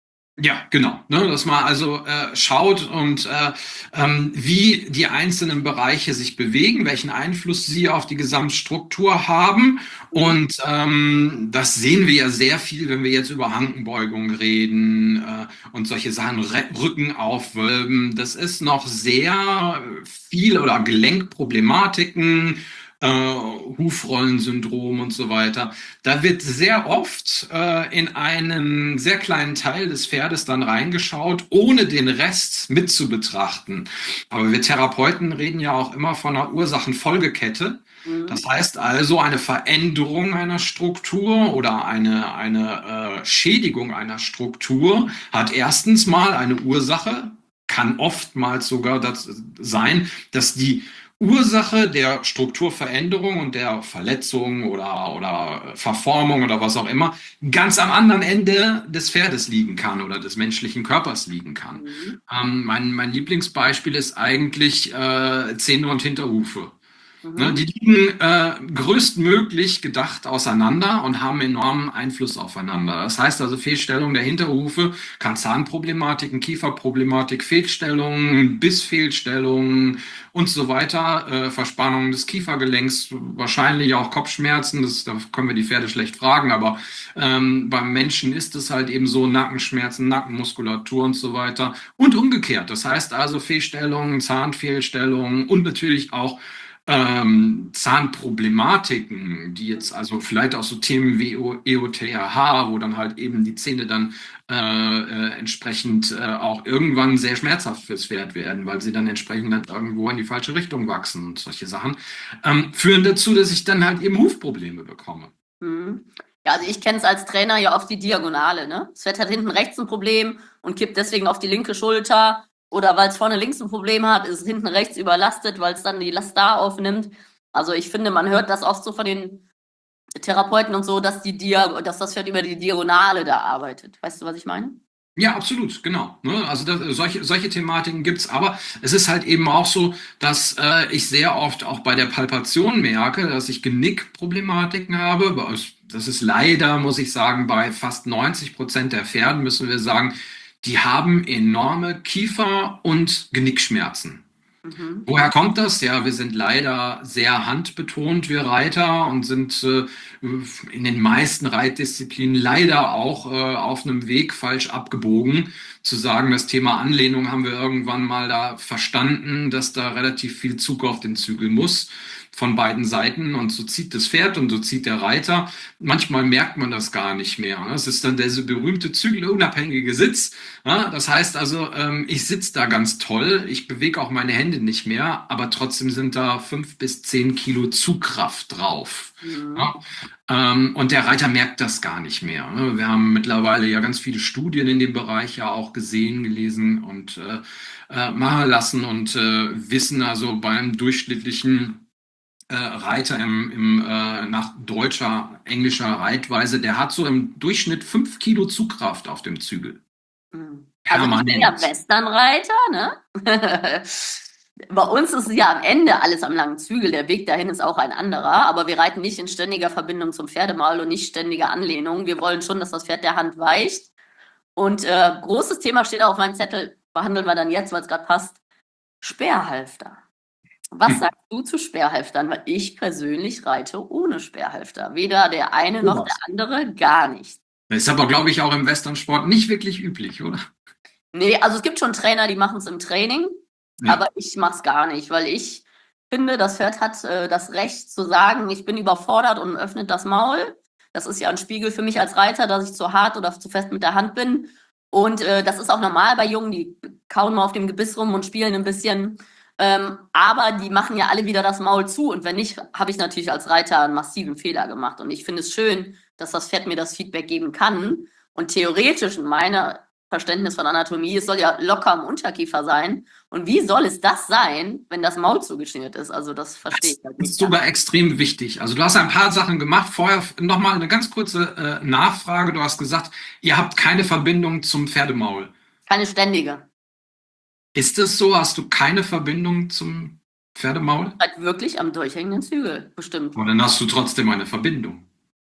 Speaker 2: Ja, genau. Ne, dass man also äh, schaut und äh, ähm, wie die einzelnen Bereiche sich bewegen, welchen Einfluss sie auf die Gesamtstruktur haben. Und ähm, das sehen wir ja sehr viel, wenn wir jetzt über Hankenbeugung reden äh, und solche Sachen, Re Rücken aufwölben. Das ist noch sehr viel oder Gelenkproblematiken, äh, Hufrollensyndrom und so weiter. Da wird sehr oft äh, in einen sehr kleinen Teil des Pferdes dann reingeschaut, ohne den Rest mit zu betrachten. Aber wir Therapeuten reden ja auch immer von einer Ursachenfolgekette. Das heißt also, eine Veränderung einer Struktur oder eine, eine äh, Schädigung einer Struktur hat erstens mal eine Ursache, kann oftmals sogar das sein, dass die Ursache der Strukturveränderung und der Verletzung oder, oder Verformung oder was auch immer ganz am anderen Ende des Pferdes liegen kann oder des menschlichen Körpers liegen kann.
Speaker 1: Mhm.
Speaker 2: Ähm, mein, mein Lieblingsbeispiel ist eigentlich äh, Zähne und Hinterhufe.
Speaker 1: Mhm.
Speaker 2: Ne, die liegen äh, größtmöglich gedacht auseinander und haben enormen Einfluss aufeinander. Das heißt also, Fehlstellung der Hinterhufe kann Zahnproblematiken, Kieferproblematik, Fehlstellungen, Bissfehlstellungen und so weiter, äh, Verspannung des Kiefergelenks, wahrscheinlich auch Kopfschmerzen, das, da können wir die Pferde schlecht fragen, aber ähm, beim Menschen ist es halt eben so, Nackenschmerzen, Nackenmuskulatur und so weiter und umgekehrt. Das heißt also Fehlstellungen, Zahnfehlstellungen und natürlich auch ähm, Zahnproblematiken, die jetzt also vielleicht auch so Themen wie E O T H, wo dann halt eben die Zähne dann äh, äh, entsprechend äh, auch irgendwann sehr schmerzhaft fürs Pferd werden, weil sie dann entsprechend dann irgendwo in die falsche Richtung wachsen und solche Sachen, ähm, führen dazu, dass ich dann halt eben Hufprobleme bekomme.
Speaker 1: Mhm. Ja, also ich kenne es als Trainer ja oft die Diagonale, ne? Das Pferd hat hinten rechts ein Problem und kippt deswegen auf die linke Schulter. Oder weil es vorne links ein Problem hat, ist es hinten rechts überlastet, weil es dann die Last da aufnimmt. Also ich finde, man hört das oft so von den Therapeuten und so, dass, die Dia dass das Pferd über die Diagonale da arbeitet. Weißt du, was ich meine?
Speaker 2: Ja, absolut, genau. Ne? Also das, solche, solche Thematiken gibt's, aber es ist halt eben auch so, dass äh, ich sehr oft auch bei der Palpation merke, dass ich Genickproblematiken habe. Das ist leider, muss ich sagen, bei fast neunzig Prozent der Pferden müssen wir sagen, die haben enorme Kiefer- und Genickschmerzen.
Speaker 1: Mhm.
Speaker 2: Woher kommt das? Ja, wir sind leider sehr handbetont, wir Reiter, und sind äh, in den meisten Reitdisziplinen leider auch äh, auf einem Weg falsch abgebogen. Zu sagen, das Thema Anlehnung haben wir irgendwann mal da verstanden, dass da relativ viel Zug auf den Zügel muss. von beiden Seiten und so zieht das Pferd und so zieht der Reiter. Manchmal merkt man das gar nicht mehr. Ne? Es ist dann der so berühmte zügelunabhängige Sitz. Ja? Das heißt also, ähm, ich sitze da ganz toll, ich bewege auch meine Hände nicht mehr, aber trotzdem sind da fünf bis zehn Kilo Zugkraft drauf.
Speaker 1: Mhm.
Speaker 2: Ja? Ähm, und der Reiter merkt das gar nicht mehr. Ne? Wir haben mittlerweile ja ganz viele Studien in dem Bereich ja auch gesehen, gelesen und äh, äh, machen lassen und äh, wissen also beim durchschnittlichen äh, Reiter im, im, äh, nach deutscher, englischer Reitweise, der hat so im Durchschnitt fünf Kilo Zugkraft auf dem Zügel.
Speaker 1: Mhm. Also ich bin ja Westernreiter, ne? Bei uns ist es ja am Ende alles am langen Zügel. Der Weg dahin ist auch ein anderer, aber wir reiten nicht in ständiger Verbindung zum Pferdemaul und nicht ständige Anlehnung. Wir wollen schon, dass das Pferd der Hand weicht. Und äh, großes Thema steht auch auf meinem Zettel, behandeln wir dann jetzt, weil es gerade passt, Sperrhalfter. Was sagst du zu Sperrhalftern? Weil ich persönlich reite ohne Sperrhalfter. Weder der eine
Speaker 2: Oh,
Speaker 1: noch
Speaker 2: was?
Speaker 1: der andere, gar nicht.
Speaker 2: Das ist aber, glaube ich, auch im Westernsport nicht wirklich üblich, oder?
Speaker 1: Nee, also es gibt schon Trainer, die machen es im Training,
Speaker 2: Ja.
Speaker 1: aber ich mache es gar nicht, weil ich finde, das Pferd hat äh, das Recht zu sagen, ich bin überfordert und öffnet das Maul. Das ist ja ein Spiegel für mich als Reiter, dass ich zu hart oder zu fest mit der Hand bin. Und äh, das ist auch normal bei Jungen, die kauen mal auf dem Gebiss rum und spielen ein bisschen. Ähm, aber die machen ja alle wieder das Maul zu. Und wenn nicht, habe ich natürlich als Reiter einen massiven Fehler gemacht. Und ich finde es schön, dass das Pferd mir das Feedback geben kann. Und theoretisch in meiner Verständnis von Anatomie, es soll ja locker am Unterkiefer sein. Und wie soll es das sein, wenn das Maul zugeschnürt ist? Also das verstehe ich halt
Speaker 2: Das
Speaker 1: nicht.
Speaker 2: ist sogar extrem wichtig. Also du hast ein paar Sachen gemacht. Vorher nochmal eine ganz kurze äh, Nachfrage. Du hast gesagt, ihr habt keine Verbindung zum Pferdemaul.
Speaker 1: Keine ständige.
Speaker 2: Ist es so? Hast du keine Verbindung zum Pferdemaul?
Speaker 1: Halt wirklich am durchhängenden Zügel, bestimmt.
Speaker 2: Und dann hast du trotzdem eine Verbindung.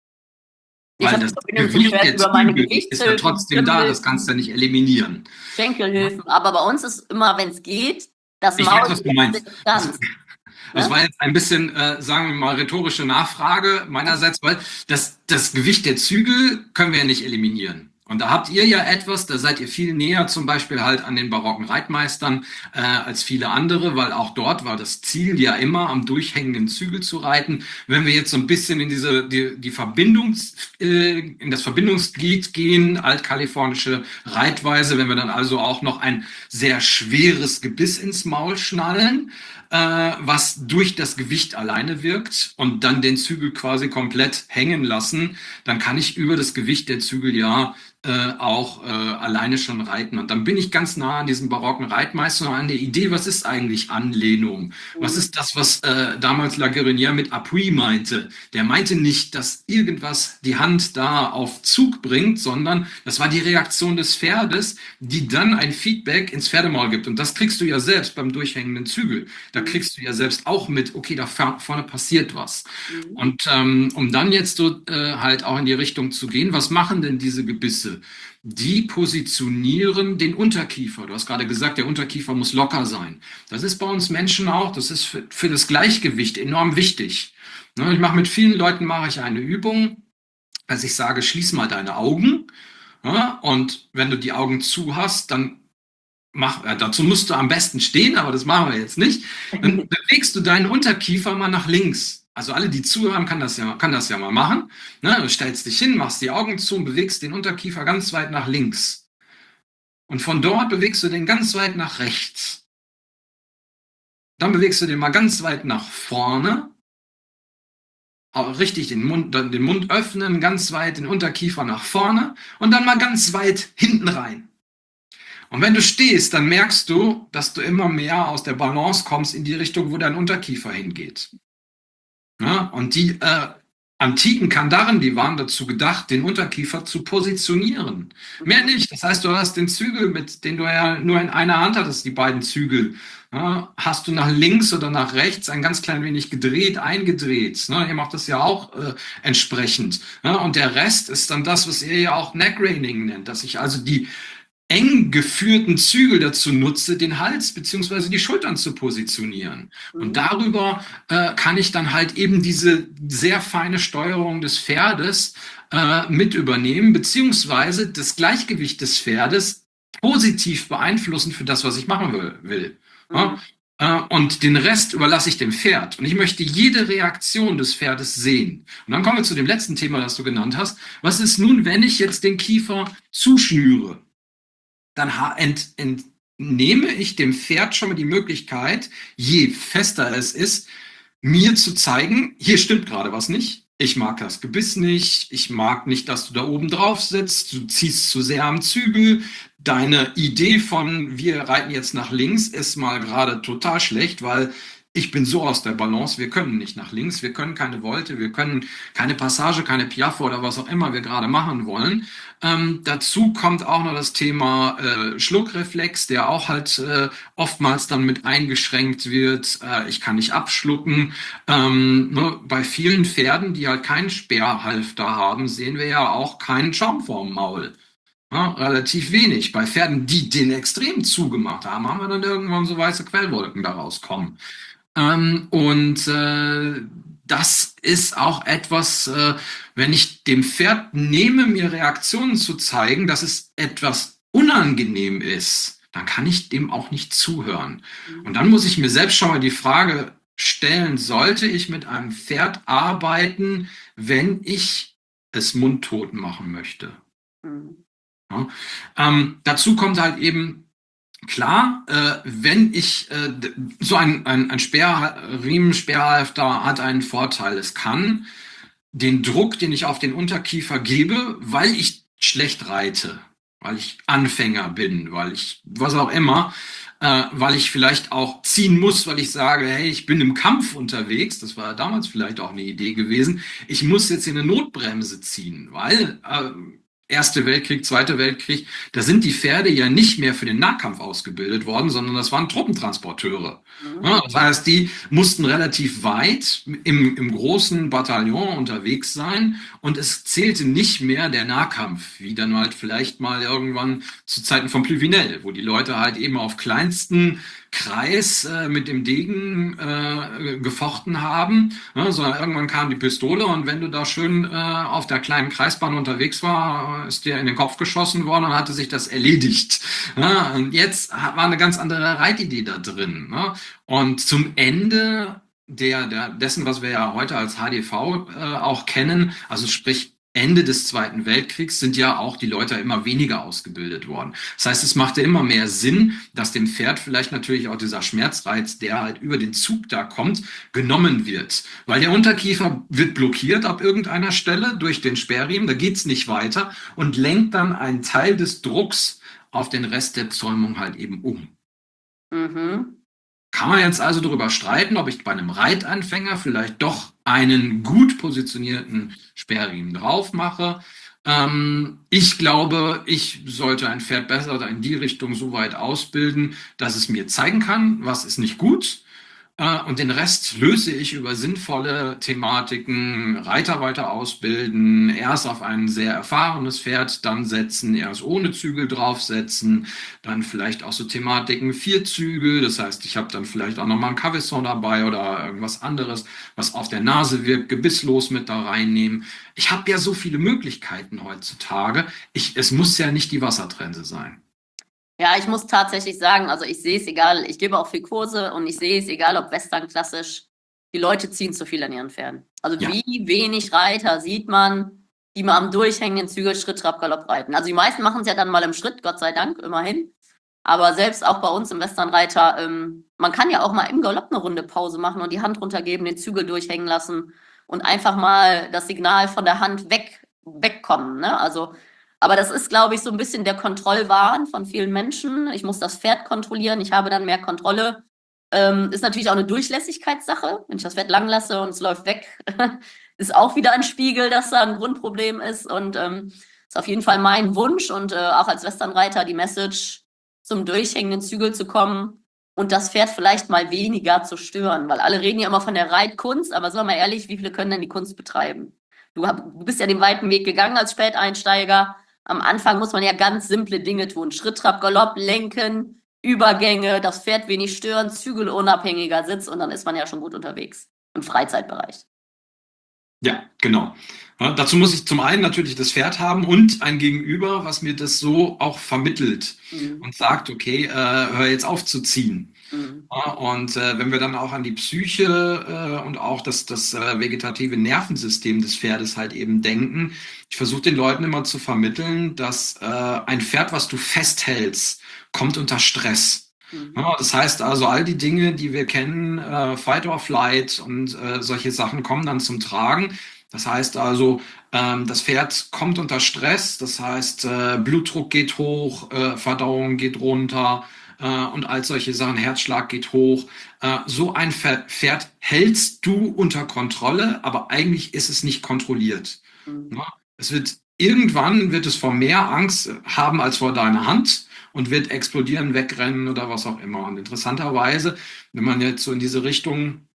Speaker 1: Ich
Speaker 2: Weil
Speaker 1: habe
Speaker 2: das
Speaker 1: Verbindung zum
Speaker 2: Gewicht
Speaker 1: Pferd
Speaker 2: der
Speaker 1: über meine
Speaker 2: Zügel ist ja
Speaker 1: Gewichtshilfen,
Speaker 2: trotzdem da, das kannst du ja nicht eliminieren.
Speaker 1: Schenkelhilfen. Aber bei uns ist immer, wenn es geht, das
Speaker 2: Ich
Speaker 1: Maul
Speaker 2: weiß, was du meinst.
Speaker 1: ganz.
Speaker 2: Das
Speaker 1: Ne?
Speaker 2: war jetzt ein bisschen, äh, sagen wir mal, rhetorische Nachfrage meinerseits, weil das, das Gewicht der Zügel können wir ja nicht eliminieren. Und da habt ihr ja etwas, da seid ihr viel näher zum Beispiel halt an den barocken Reitmeistern äh, als viele andere, weil auch dort war das Ziel ja immer, am durchhängenden Zügel zu reiten. Wenn wir jetzt so ein bisschen in diese die, die Verbindungs, äh, in das Verbindungsglied gehen, altkalifornische Reitweise, wenn wir dann also auch noch ein sehr schweres Gebiss ins Maul schnallen, äh, was durch das Gewicht alleine wirkt und dann den Zügel quasi komplett hängen lassen, dann kann ich über das Gewicht der Zügel ja äh, auch äh, alleine schon reiten. Und dann bin ich ganz nah an diesem barocken Reitmeister und an der Idee, was ist eigentlich Anlehnung? Was ist das, was äh, damals La Guérinière mit Appui meinte? Der meinte nicht, dass irgendwas die Hand da auf Zug bringt, sondern das war die Reaktion des Pferdes, die dann ein Feedback ins Pferdemaul gibt. Und das kriegst du ja selbst beim durchhängenden Zügel. Da kriegst du ja selbst auch mit, okay, da vorne passiert was.
Speaker 1: Mhm.
Speaker 2: Und ähm, um dann jetzt so äh, halt auch in die Richtung zu gehen, was machen denn diese Gebisse? Die positionieren den Unterkiefer. Du hast gerade gesagt, der Unterkiefer muss locker sein. Das ist bei uns Menschen auch, das ist für, für das Gleichgewicht enorm wichtig. Ne, ich mache mit vielen Leuten mache ich eine Übung, dass ich sage, schließ mal deine Augen. Ja, und wenn du die Augen zu hast, dann mach, äh, dazu musst du am besten stehen, aber das machen wir jetzt nicht. Dann bewegst du deinen Unterkiefer mal nach links. Also alle, die zuhören, kann das ja, kann das ja mal machen. Ne? Du stellst dich hin, machst die Augen zu und bewegst den Unterkiefer ganz weit nach links. Und von dort bewegst du den ganz weit nach rechts. Dann bewegst du den mal ganz weit nach vorne. Auch richtig den Mund, den Mund öffnen, ganz weit den Unterkiefer nach vorne und dann mal ganz weit hinten rein. Und wenn du stehst, dann merkst du, dass du immer mehr aus der Balance kommst in die Richtung, wo dein Unterkiefer hingeht. Ja, und die äh, antiken Kandaren, die waren dazu gedacht, den Unterkiefer zu positionieren. Mehr nicht. Das heißt, du hast den Zügel, mit den du ja nur in einer Hand hattest, die beiden Zügel. Ja, hast du nach links oder nach rechts ein ganz klein wenig gedreht, eingedreht. Ne? Ihr macht das ja auch äh, entsprechend. Ja, und der Rest ist dann das, was ihr ja auch Neck-Reining nennt, dass ich also die eng geführten Zügel dazu nutze, den Hals beziehungsweise die Schultern zu positionieren. Mhm. Und darüber äh, kann ich dann halt eben diese sehr feine Steuerung des Pferdes äh, mit übernehmen, beziehungsweise das Gleichgewicht des Pferdes positiv beeinflussen für das, was ich machen will. will.
Speaker 1: Mhm.
Speaker 2: Ja? Äh, und den Rest überlasse ich dem Pferd. Und ich möchte jede Reaktion des Pferdes sehen. Und dann kommen wir zu dem letzten Thema, das du genannt hast. Was ist nun, wenn ich jetzt den Kiefer zuschnüre? Dann ent, entnehme ich dem Pferd schon mal die Möglichkeit, je fester es ist, mir zu zeigen, hier stimmt gerade was nicht. Ich mag das Gebiss nicht. Ich mag nicht, dass du da oben drauf sitzt. Du ziehst zu sehr am Zügel. Deine Idee von, wir reiten jetzt nach links, ist mal gerade total schlecht, weil ich bin so aus der Balance, wir können nicht nach links, wir können keine Volte, wir können keine Passage, keine Piaffe oder was auch immer wir gerade machen wollen. Ähm, dazu kommt auch noch das Thema äh, Schluckreflex, der auch halt äh, oftmals dann mit eingeschränkt wird. Äh, ich kann nicht abschlucken. Ähm, ne, bei vielen Pferden, die halt keinen Speerhalfter haben, sehen wir ja auch keinen Schaum vorm Maul. Ja, relativ wenig. Bei Pferden, die den extrem zugemacht haben, haben wir dann irgendwann so weiße Quellwolken daraus kommen. Ähm, und äh, das ist auch etwas, äh, wenn ich dem Pferd nehme, mir Reaktionen zu zeigen, dass es etwas unangenehm ist, dann kann ich dem auch nicht zuhören. Und dann muss ich mir selbst schon mal die Frage stellen, sollte ich mit einem Pferd arbeiten, wenn ich es mundtot machen möchte?
Speaker 1: Mhm.
Speaker 2: Ja. Ähm, dazu kommt halt eben, klar, äh, wenn ich äh, so ein, ein, ein Speerriemen, Speerhalfter hat einen Vorteil. Es kann den Druck, den ich auf den Unterkiefer gebe, weil ich schlecht reite, weil ich Anfänger bin, weil ich, was auch immer, äh, weil ich vielleicht auch ziehen muss, weil ich sage, hey, ich bin im Kampf unterwegs, das war damals vielleicht auch eine Idee gewesen, ich muss jetzt in eine Notbremse ziehen, weil äh, Erste Weltkrieg, Zweiter Weltkrieg, da sind die Pferde ja nicht mehr für den Nahkampf ausgebildet worden, sondern das waren Truppentransporteure.
Speaker 1: Mhm.
Speaker 2: Ja, das heißt, die mussten relativ weit im, im großen Bataillon unterwegs sein und es zählte nicht mehr der Nahkampf, wie dann halt vielleicht mal irgendwann zu Zeiten von Pluvinel, wo die Leute halt eben auf kleinsten Kreis äh, mit dem Degen äh, gefochten haben, ja, sondern irgendwann kam die Pistole und wenn du da schön äh, auf der kleinen Kreisbahn unterwegs war, ist dir in den Kopf geschossen worden und hatte sich das erledigt. Ja, und jetzt war eine ganz andere Reitidee da drin. Ne? Und zum Ende der, der, dessen, was wir ja heute als H D V äh, auch kennen, also sprich Ende des Zweiten Weltkriegs, sind ja auch die Leute immer weniger ausgebildet worden. Das heißt, es machte immer mehr Sinn, dass dem Pferd vielleicht natürlich auch dieser Schmerzreiz, der halt über den Zug da kommt, genommen wird. Weil der Unterkiefer wird blockiert ab irgendeiner Stelle durch den Sperrriemen, da geht's nicht weiter und lenkt dann einen Teil des Drucks auf den Rest der Zäumung halt eben um.
Speaker 1: Mhm.
Speaker 2: Kann man jetzt also darüber streiten, ob ich bei einem Reitanfänger vielleicht doch einen gut positionierten Sperrriemen drauf mache. Ähm, ich glaube, ich sollte ein Pferd besser in die Richtung so weit ausbilden, dass es mir zeigen kann, was ist nicht gut. Äh, und den Rest löse ich über sinnvolle Thematiken, Reiter weiter ausbilden, erst auf ein sehr erfahrenes Pferd dann setzen, erst ohne Zügel draufsetzen, dann vielleicht auch so Thematiken vier Zügel, das heißt, ich habe dann vielleicht auch nochmal ein Cavesson dabei oder irgendwas anderes, was auf der Nase wirkt, gebisslos mit da reinnehmen. Ich habe ja so viele Möglichkeiten heutzutage. Ich, es muss ja nicht die Wassertrense sein.
Speaker 1: Ja, ich muss tatsächlich sagen, also ich sehe es egal, ich gebe auch viel Kurse und ich sehe es egal, ob Western klassisch, die Leute ziehen zu viel an ihren Pferden. Also
Speaker 2: Ja.
Speaker 1: wie wenig Reiter sieht man, die mal am durchhängenden Zügel Schritt, Trab, Galopp reiten. Also die meisten machen es ja dann mal im Schritt, Gott sei Dank, immerhin. Aber selbst auch bei uns im Westernreiter, ähm, man kann ja auch mal im Galopp eine Runde Pause machen und die Hand runtergeben, den Zügel durchhängen lassen und einfach mal das Signal von der Hand weg, wegkommen. Ne? Also aber das ist, glaube ich, so ein bisschen der Kontrollwahn von vielen Menschen. Ich muss das Pferd kontrollieren, ich habe dann mehr Kontrolle. Ähm, ist natürlich auch eine Durchlässigkeitssache. Wenn ich das Pferd lang lasse und es läuft weg, ist auch wieder ein Spiegel, dass da ein Grundproblem ist. Und ähm, ist auf jeden Fall mein Wunsch und äh, auch als Westernreiter die Message, zum durchhängenden Zügel zu kommen und das Pferd vielleicht mal weniger zu stören. Weil alle reden ja immer von der Reitkunst, aber sagen wir mal ehrlich, wie viele können denn die Kunst betreiben? Du, hab, du bist ja den weiten Weg gegangen als Späteinsteiger. Am Anfang muss man ja ganz simple Dinge tun. Schritt, Trab, Galopp, lenken, Übergänge, das Pferd wenig stören, zügelunabhängiger Sitz und dann ist man ja schon gut unterwegs im Freizeitbereich.
Speaker 2: Ja, genau. Ja, dazu muss ich zum einen natürlich das Pferd haben und ein Gegenüber, was mir das so auch vermittelt
Speaker 1: Mhm.
Speaker 2: und sagt, okay, äh, hör jetzt auf zu ziehen.
Speaker 1: Mhm.
Speaker 2: Ja, und äh, wenn wir dann auch an die Psyche äh, und auch das, das äh, vegetative Nervensystem des Pferdes halt eben denken, ich versuche den Leuten immer zu vermitteln, dass äh, ein Pferd, was du festhältst, kommt unter Stress.
Speaker 1: Mhm.
Speaker 2: Ja, das heißt also, all die Dinge, die wir kennen, äh, Fight or Flight und äh, solche Sachen kommen dann zum Tragen. Das heißt also, ähm, das Pferd kommt unter Stress, das heißt, äh, Blutdruck geht hoch, äh, Verdauung geht runter äh, und all solche Sachen, Herzschlag geht hoch. Äh, so ein Pferd Pferd hältst du unter Kontrolle, aber eigentlich ist es nicht kontrolliert.
Speaker 1: Mhm.
Speaker 2: Ne? Es wird irgendwann wird es vor mehr Angst haben als vor deiner Hand und wird explodieren, wegrennen oder was auch immer. Und interessanterweise, wenn man jetzt so in diese Richtung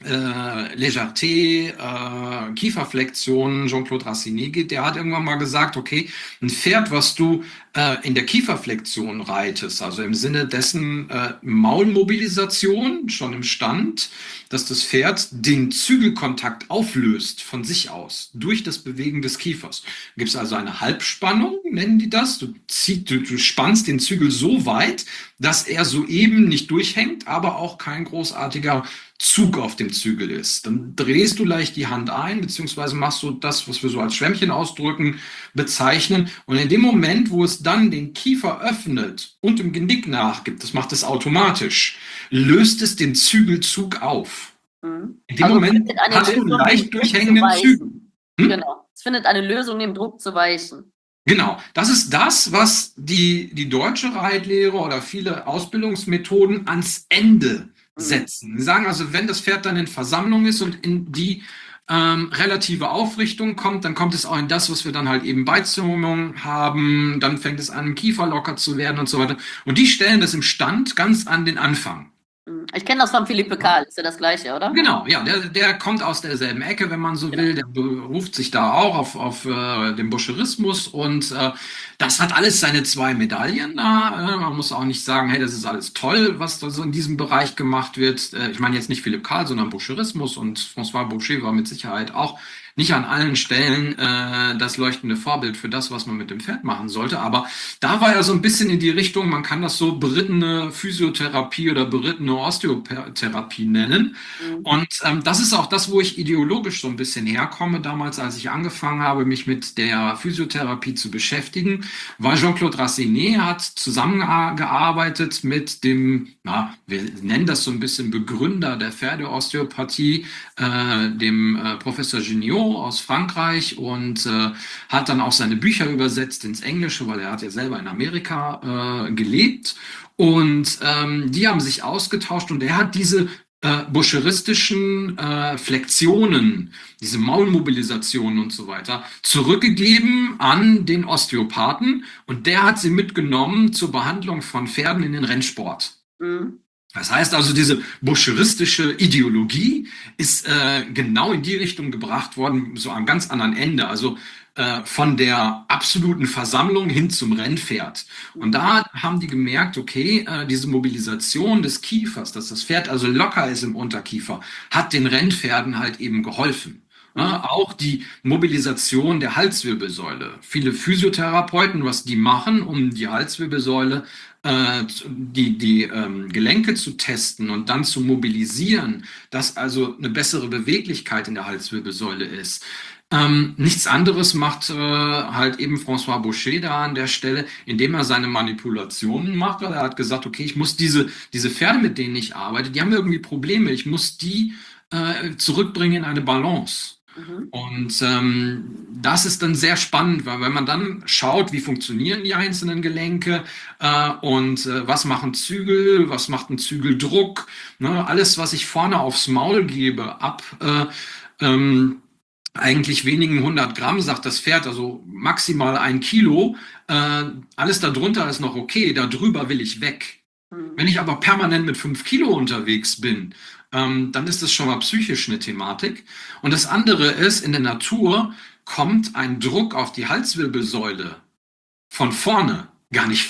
Speaker 2: äh, Légèreté, äh, Kieferflexion, Jean-Claude Racinet geht, der hat irgendwann mal gesagt, okay, ein Pferd, was du äh, in der Kieferflexion reitest, also im Sinne dessen äh, Maulmobilisation schon im Stand, dass das Pferd den Zügelkontakt auflöst von sich aus durch das Bewegen des Kiefers. Gibt es also eine Halbspannung, nennen die das. Du, ziehst, du, du spannst den Zügel so weit, dass er soeben nicht durchhängt, aber auch kein großartiger Zug auf dem Zügel ist. Dann drehst du leicht die Hand ein, beziehungsweise machst du das, was wir so als Schwämmchen ausdrücken, bezeichnen. Und in dem Moment, wo es dann den Kiefer öffnet und im Genick nachgibt, das macht es automatisch, löst es den Zügelzug auf.
Speaker 1: Mhm.
Speaker 2: In dem
Speaker 1: Also es
Speaker 2: Moment
Speaker 1: findet eine
Speaker 2: hast du
Speaker 1: Lösung, dem
Speaker 2: leicht
Speaker 1: Druck zu
Speaker 2: durchhängenden Zügel.
Speaker 1: weichen.
Speaker 2: Hm?
Speaker 1: Genau. Es findet eine Lösung, dem Druck zu weichen.
Speaker 2: Genau, das ist das, was die, die deutsche Reitlehre oder viele Ausbildungsmethoden ans Ende
Speaker 1: Mhm.
Speaker 2: setzen. Sie sagen also, wenn das Pferd dann in Versammlung ist und in die ähm, relative Aufrichtung kommt, dann kommt es auch in das, was wir dann halt eben Beizündung haben, dann fängt es an, im Kiefer locker zu werden und so weiter. Und die stellen das im Stand ganz an den Anfang.
Speaker 1: Mhm. Ich kenne das von Philippe Kahl, ist ja das Gleiche, oder?
Speaker 2: Genau, ja, der, der kommt aus derselben Ecke, wenn man so
Speaker 1: Genau.
Speaker 2: will. Der beruft sich da auch auf, auf äh, den Boucherismus und äh, das hat alles seine zwei Medaillen da. Äh, man muss auch nicht sagen, hey, das ist alles toll, was da so in diesem Bereich gemacht wird. Äh, ich meine jetzt nicht Philipp Karl, sondern Boucherismus und François Boucher war mit Sicherheit auch nicht an allen Stellen äh, das leuchtende Vorbild für das, was man mit dem Pferd machen sollte. Aber da war er so ein bisschen in die Richtung, man kann das so berittene Physiotherapie oder berittene Osteotherapie nennen.
Speaker 1: Mhm.
Speaker 2: Und ähm, das ist auch das, wo ich ideologisch so ein bisschen herkomme. Damals, als ich angefangen habe, mich mit der Physiotherapie zu beschäftigen, war Jean-Claude Racinet hat zusammengearbeitet mit dem, na, wir nennen das so ein bisschen Begründer der Pferdeosteopathie, äh, dem äh, Professor Gignot aus Frankreich und äh, hat dann auch seine Bücher übersetzt ins Englische, weil er hat ja selber in Amerika äh, gelebt. Und ähm, die haben sich ausgetauscht und er hat diese äh, boucheristischen äh, Flexionen, diese Maulmobilisationen und so weiter, zurückgegeben an den Osteopathen und der hat sie mitgenommen zur Behandlung von Pferden in den Rennsport.
Speaker 1: Mhm.
Speaker 2: Das heißt also, diese boucheristische Ideologie ist äh, genau in die Richtung gebracht worden, so am ganz anderen Ende. Also äh, von der absoluten Versammlung hin zum Rennpferd. Und da haben die gemerkt, okay, äh, diese Mobilisation des Kiefers, dass das Pferd also locker ist im Unterkiefer, hat den Rennpferden halt eben geholfen. Ja, auch die Mobilisation der Halswirbelsäule. Viele Physiotherapeuten, was die machen, um die Halswirbelsäule äh, die, die ähm, Gelenke zu testen und dann zu mobilisieren, dass also eine bessere Beweglichkeit in der Halswirbelsäule ist. Ähm, nichts anderes macht äh, halt eben François Boucher da an der Stelle, indem er seine Manipulationen macht. Weil er hat gesagt, okay, ich muss diese, diese Pferde, mit denen ich arbeite, die haben irgendwie Probleme. Ich muss die äh, zurückbringen in eine Balance.
Speaker 1: Mhm.
Speaker 2: Und ähm, das ist dann sehr spannend, weil wenn man dann schaut, wie funktionieren die einzelnen Gelenke äh, und äh, was machen Zügel, was macht ein Zügeldruck, ne, alles, was ich vorne aufs Maul gebe, ab äh, ähm, eigentlich wenigen hundert Gramm, sagt das Pferd, also maximal ein Kilo, äh, alles darunter ist noch okay, darüber will ich weg.
Speaker 1: Mhm.
Speaker 2: Wenn ich aber permanent mit fünf Kilo unterwegs bin, ähm, dann ist das schon mal psychisch eine Thematik. Und das andere ist, in der Natur kommt ein Druck auf die Halswirbelsäule von vorne gar nicht vor.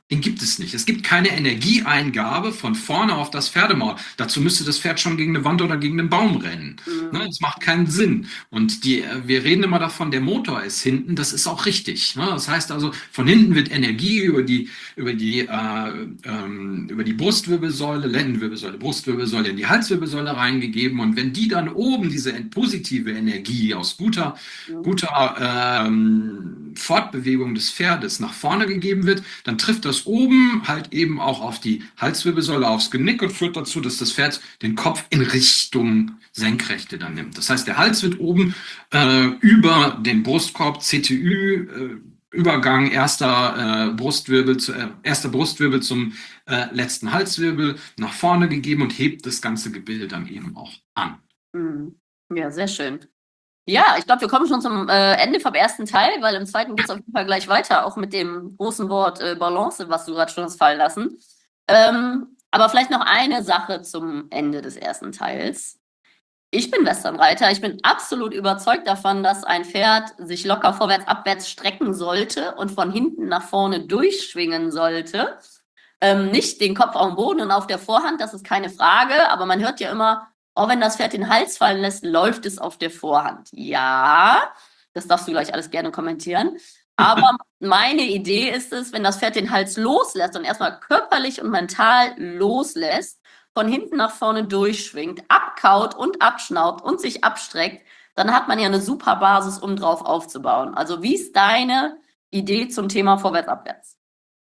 Speaker 2: Den gibt es nicht. Es gibt keine Energieeingabe von vorne auf das Pferdemaul. Dazu müsste das Pferd schon gegen eine Wand oder gegen einen Baum rennen. Ne,
Speaker 1: Mhm.
Speaker 2: das macht keinen Sinn. Und die, wir reden immer davon, der Motor ist hinten. Das ist auch richtig. Ne? Das heißt also, von hinten wird Energie über die, über die, äh, ähm, über die Brustwirbelsäule, Lendenwirbelsäule, Brustwirbelsäule in die Halswirbelsäule reingegeben. Und wenn die dann oben diese positive Energie aus guter,
Speaker 1: Mhm.
Speaker 2: guter ähm, Fortbewegung des Pferdes nach vorne gegeben wird, dann trifft das oben halt eben auch auf die Halswirbelsäule, aufs Genick und führt dazu, dass das Pferd den Kopf in Richtung Senkrechte dann nimmt. Das heißt, der Hals wird oben äh, über den Brustkorb, C T Ü, äh, Übergang erster, äh, Brustwirbel zu, äh, erster Brustwirbel zum äh, letzten Halswirbel nach vorne gegeben und hebt das ganze Gebilde dann eben auch an.
Speaker 1: Mhm. Ja, sehr schön. Ja, ich glaube, wir kommen schon zum äh, Ende vom ersten Teil, weil im zweiten geht es auf jeden Fall gleich weiter, auch mit dem großen Wort äh, Balance, was du gerade schon hast fallen lassen. Ähm, aber vielleicht noch eine Sache zum Ende des ersten Teils. Ich bin Westernreiter. Ich bin absolut überzeugt davon, dass ein Pferd sich locker vorwärts, abwärts strecken sollte und von hinten nach vorne durchschwingen sollte. Ähm, nicht den Kopf auf dem Boden und auf der Vorhand, das ist keine Frage, aber man hört ja immer, oh, wenn das Pferd den Hals fallen lässt, läuft es auf der Vorhand. Ja, das darfst du gleich alles gerne kommentieren. Aber meine Idee ist es, wenn das Pferd den Hals loslässt und erstmal körperlich und mental loslässt, von hinten nach vorne durchschwingt, abkaut und abschnaubt und sich abstreckt, dann hat man ja eine super Basis, um drauf aufzubauen. Also wie ist deine Idee zum Thema Vorwärts-Abwärts?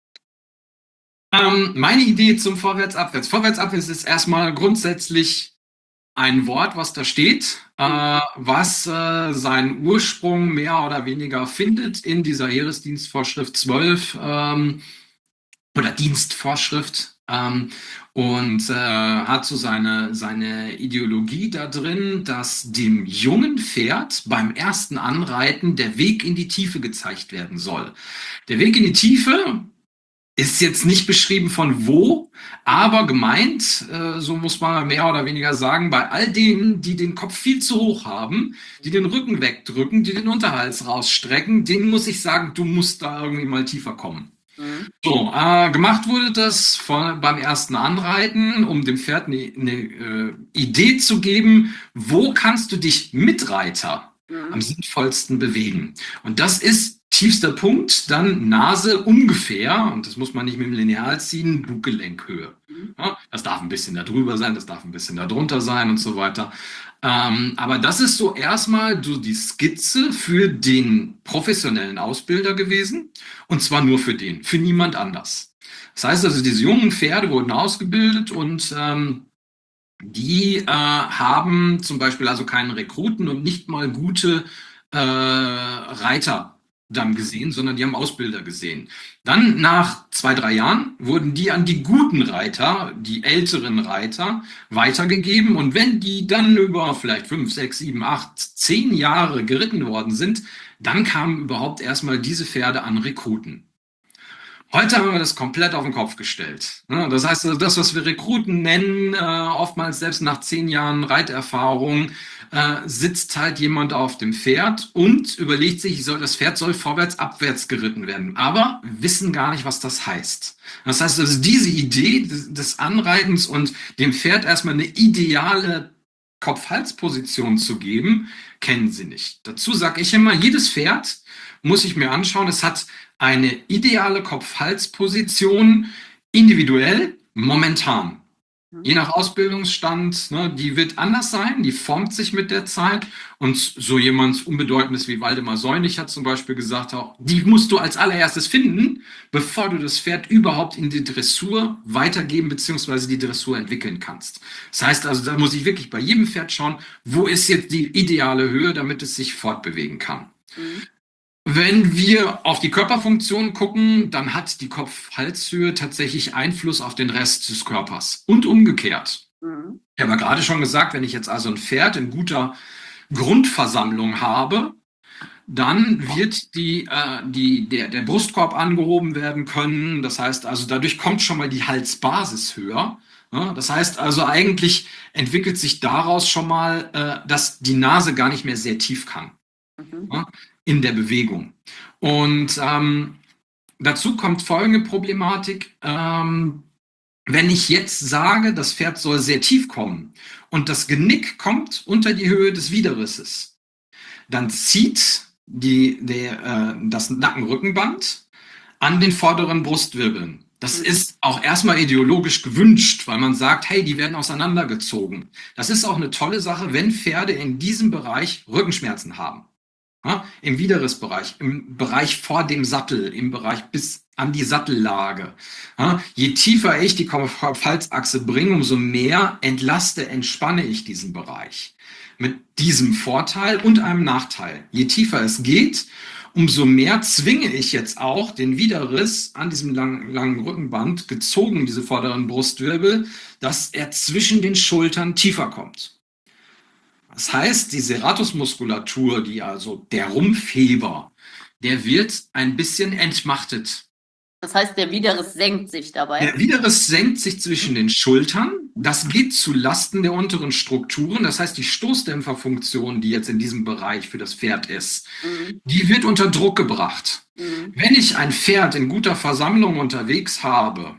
Speaker 2: Ähm, meine Idee zum Vorwärts-Abwärts. Vorwärts-Abwärts ist erstmal grundsätzlich ein Wort, was da steht, äh, was äh, seinen Ursprung mehr oder weniger findet in dieser Heeresdienstvorschrift zwölf ähm, oder Dienstvorschrift ähm, und äh, hat so seine, seine Ideologie da drin, dass dem jungen Pferd beim ersten Anreiten der Weg in die Tiefe gezeigt werden soll. Der Weg in die Tiefe ist jetzt nicht beschrieben von wo, aber gemeint, äh, so muss man mehr oder weniger sagen, bei all denen, die den Kopf viel zu hoch haben, die den Rücken wegdrücken, die den Unterhals rausstrecken, denen muss ich sagen, du musst da irgendwie mal tiefer kommen.
Speaker 1: Mhm.
Speaker 2: So, äh, gemacht wurde das von, beim ersten Anreiten, um dem Pferd eine, eine äh, Idee zu geben, wo kannst du dich mit Reiter am
Speaker 1: Mhm.
Speaker 2: sinnvollsten bewegen. Und das ist tiefster Punkt, dann Nase ungefähr, und das muss man nicht mit dem Lineal ziehen, Buggelenkhöhe.
Speaker 1: Mhm.
Speaker 2: Ja, das darf ein bisschen da drüber sein, das darf ein bisschen da drunter sein und so weiter. Ähm, aber das ist so erstmal so die Skizze für den professionellen Ausbilder gewesen. Und zwar nur für den, für niemand anders. Das heißt also, diese jungen Pferde wurden ausgebildet und ähm, die äh, haben zum Beispiel also keinen Rekruten und nicht mal gute äh, Reiter dann gesehen, sondern die haben Ausbilder gesehen. Dann nach zwei, drei Jahren wurden die an die guten Reiter, die älteren Reiter, weitergegeben. Und wenn die dann über vielleicht fünf, sechs, sieben, acht, zehn Jahre geritten worden sind, dann kamen überhaupt erstmal diese Pferde an Rekruten. Heute haben wir das komplett auf den Kopf gestellt. Ne? Das heißt, also das, was wir Rekruten nennen, äh, oftmals selbst nach zehn Jahren Reiterfahrung, äh, sitzt halt jemand auf dem Pferd und überlegt sich, soll, das Pferd soll vorwärts, abwärts geritten werden, aber wissen gar nicht, was das heißt. Das heißt, also diese Idee des, des Anreitens und dem Pferd erstmal eine ideale Kopf-Hals-Position zu geben, kennen sie nicht. Dazu sage ich immer, jedes Pferd muss ich mir anschauen, es hat eine ideale Kopf-Hals-Position individuell, momentan. Je nach Ausbildungsstand, ne, die wird anders sein, die formt sich mit der Zeit. Und so jemand Unbedeutendes wie Waldemar Seunig hat zum Beispiel gesagt, auch, die musst du als allererstes finden, bevor du das Pferd überhaupt in die Dressur weitergeben bzw. die Dressur entwickeln kannst. Das heißt also, da muss ich wirklich bei jedem Pferd schauen, wo ist jetzt die ideale Höhe, damit es sich fortbewegen kann.
Speaker 1: Mhm.
Speaker 2: Wenn wir auf die Körperfunktion gucken, dann hat die Kopf-Halshöhe tatsächlich Einfluss auf den Rest des Körpers und umgekehrt.
Speaker 1: Mhm.
Speaker 2: Ich habe ja gerade schon gesagt, wenn ich jetzt also ein Pferd in guter Grundversammlung habe, dann wird die, äh, die, der, der Brustkorb angehoben werden können. Das heißt also, dadurch kommt schon mal die Halsbasis höher. Ja, das heißt also, eigentlich entwickelt sich daraus schon mal, äh, dass die Nase gar nicht mehr sehr tief kann.
Speaker 1: Mhm.
Speaker 2: Ja, in der Bewegung. Und ähm, dazu kommt folgende Problematik. Ähm, wenn ich jetzt sage, das Pferd soll sehr tief kommen und das Genick kommt unter die Höhe des Widerrisses, dann zieht die, der, äh, das Nackenrückenband an den vorderen Brustwirbeln. Das
Speaker 1: Mhm.
Speaker 2: ist auch erstmal ideologisch gewünscht, weil man sagt, hey, die werden auseinandergezogen. Das ist auch eine tolle Sache, wenn Pferde in diesem Bereich Rückenschmerzen haben. Ja, im Widerrissbereich, im Bereich vor dem Sattel, im Bereich bis an die Sattellage. Ja, je tiefer ich die Kopf-Hals-Achse bringe, umso mehr entlaste, entspanne ich diesen Bereich. Mit diesem Vorteil und einem Nachteil. Je tiefer es geht, umso mehr zwinge ich jetzt auch den Widerriss an diesem langen, langen Rückenband, gezogen diese vorderen Brustwirbel, dass er zwischen den Schultern tiefer kommt. Das heißt, die Serratusmuskulatur, die also der Rumpfheber, der wird ein bisschen entmachtet.
Speaker 1: Das heißt, der Widerriss senkt sich dabei.
Speaker 2: Der Widerriss senkt sich zwischen den Schultern. Das geht zu Lasten der unteren Strukturen. Das heißt, die Stoßdämpferfunktion, die jetzt in diesem Bereich für das Pferd ist,
Speaker 1: Mhm.
Speaker 2: die wird unter Druck gebracht.
Speaker 1: Mhm.
Speaker 2: Wenn ich ein Pferd in guter Versammlung unterwegs habe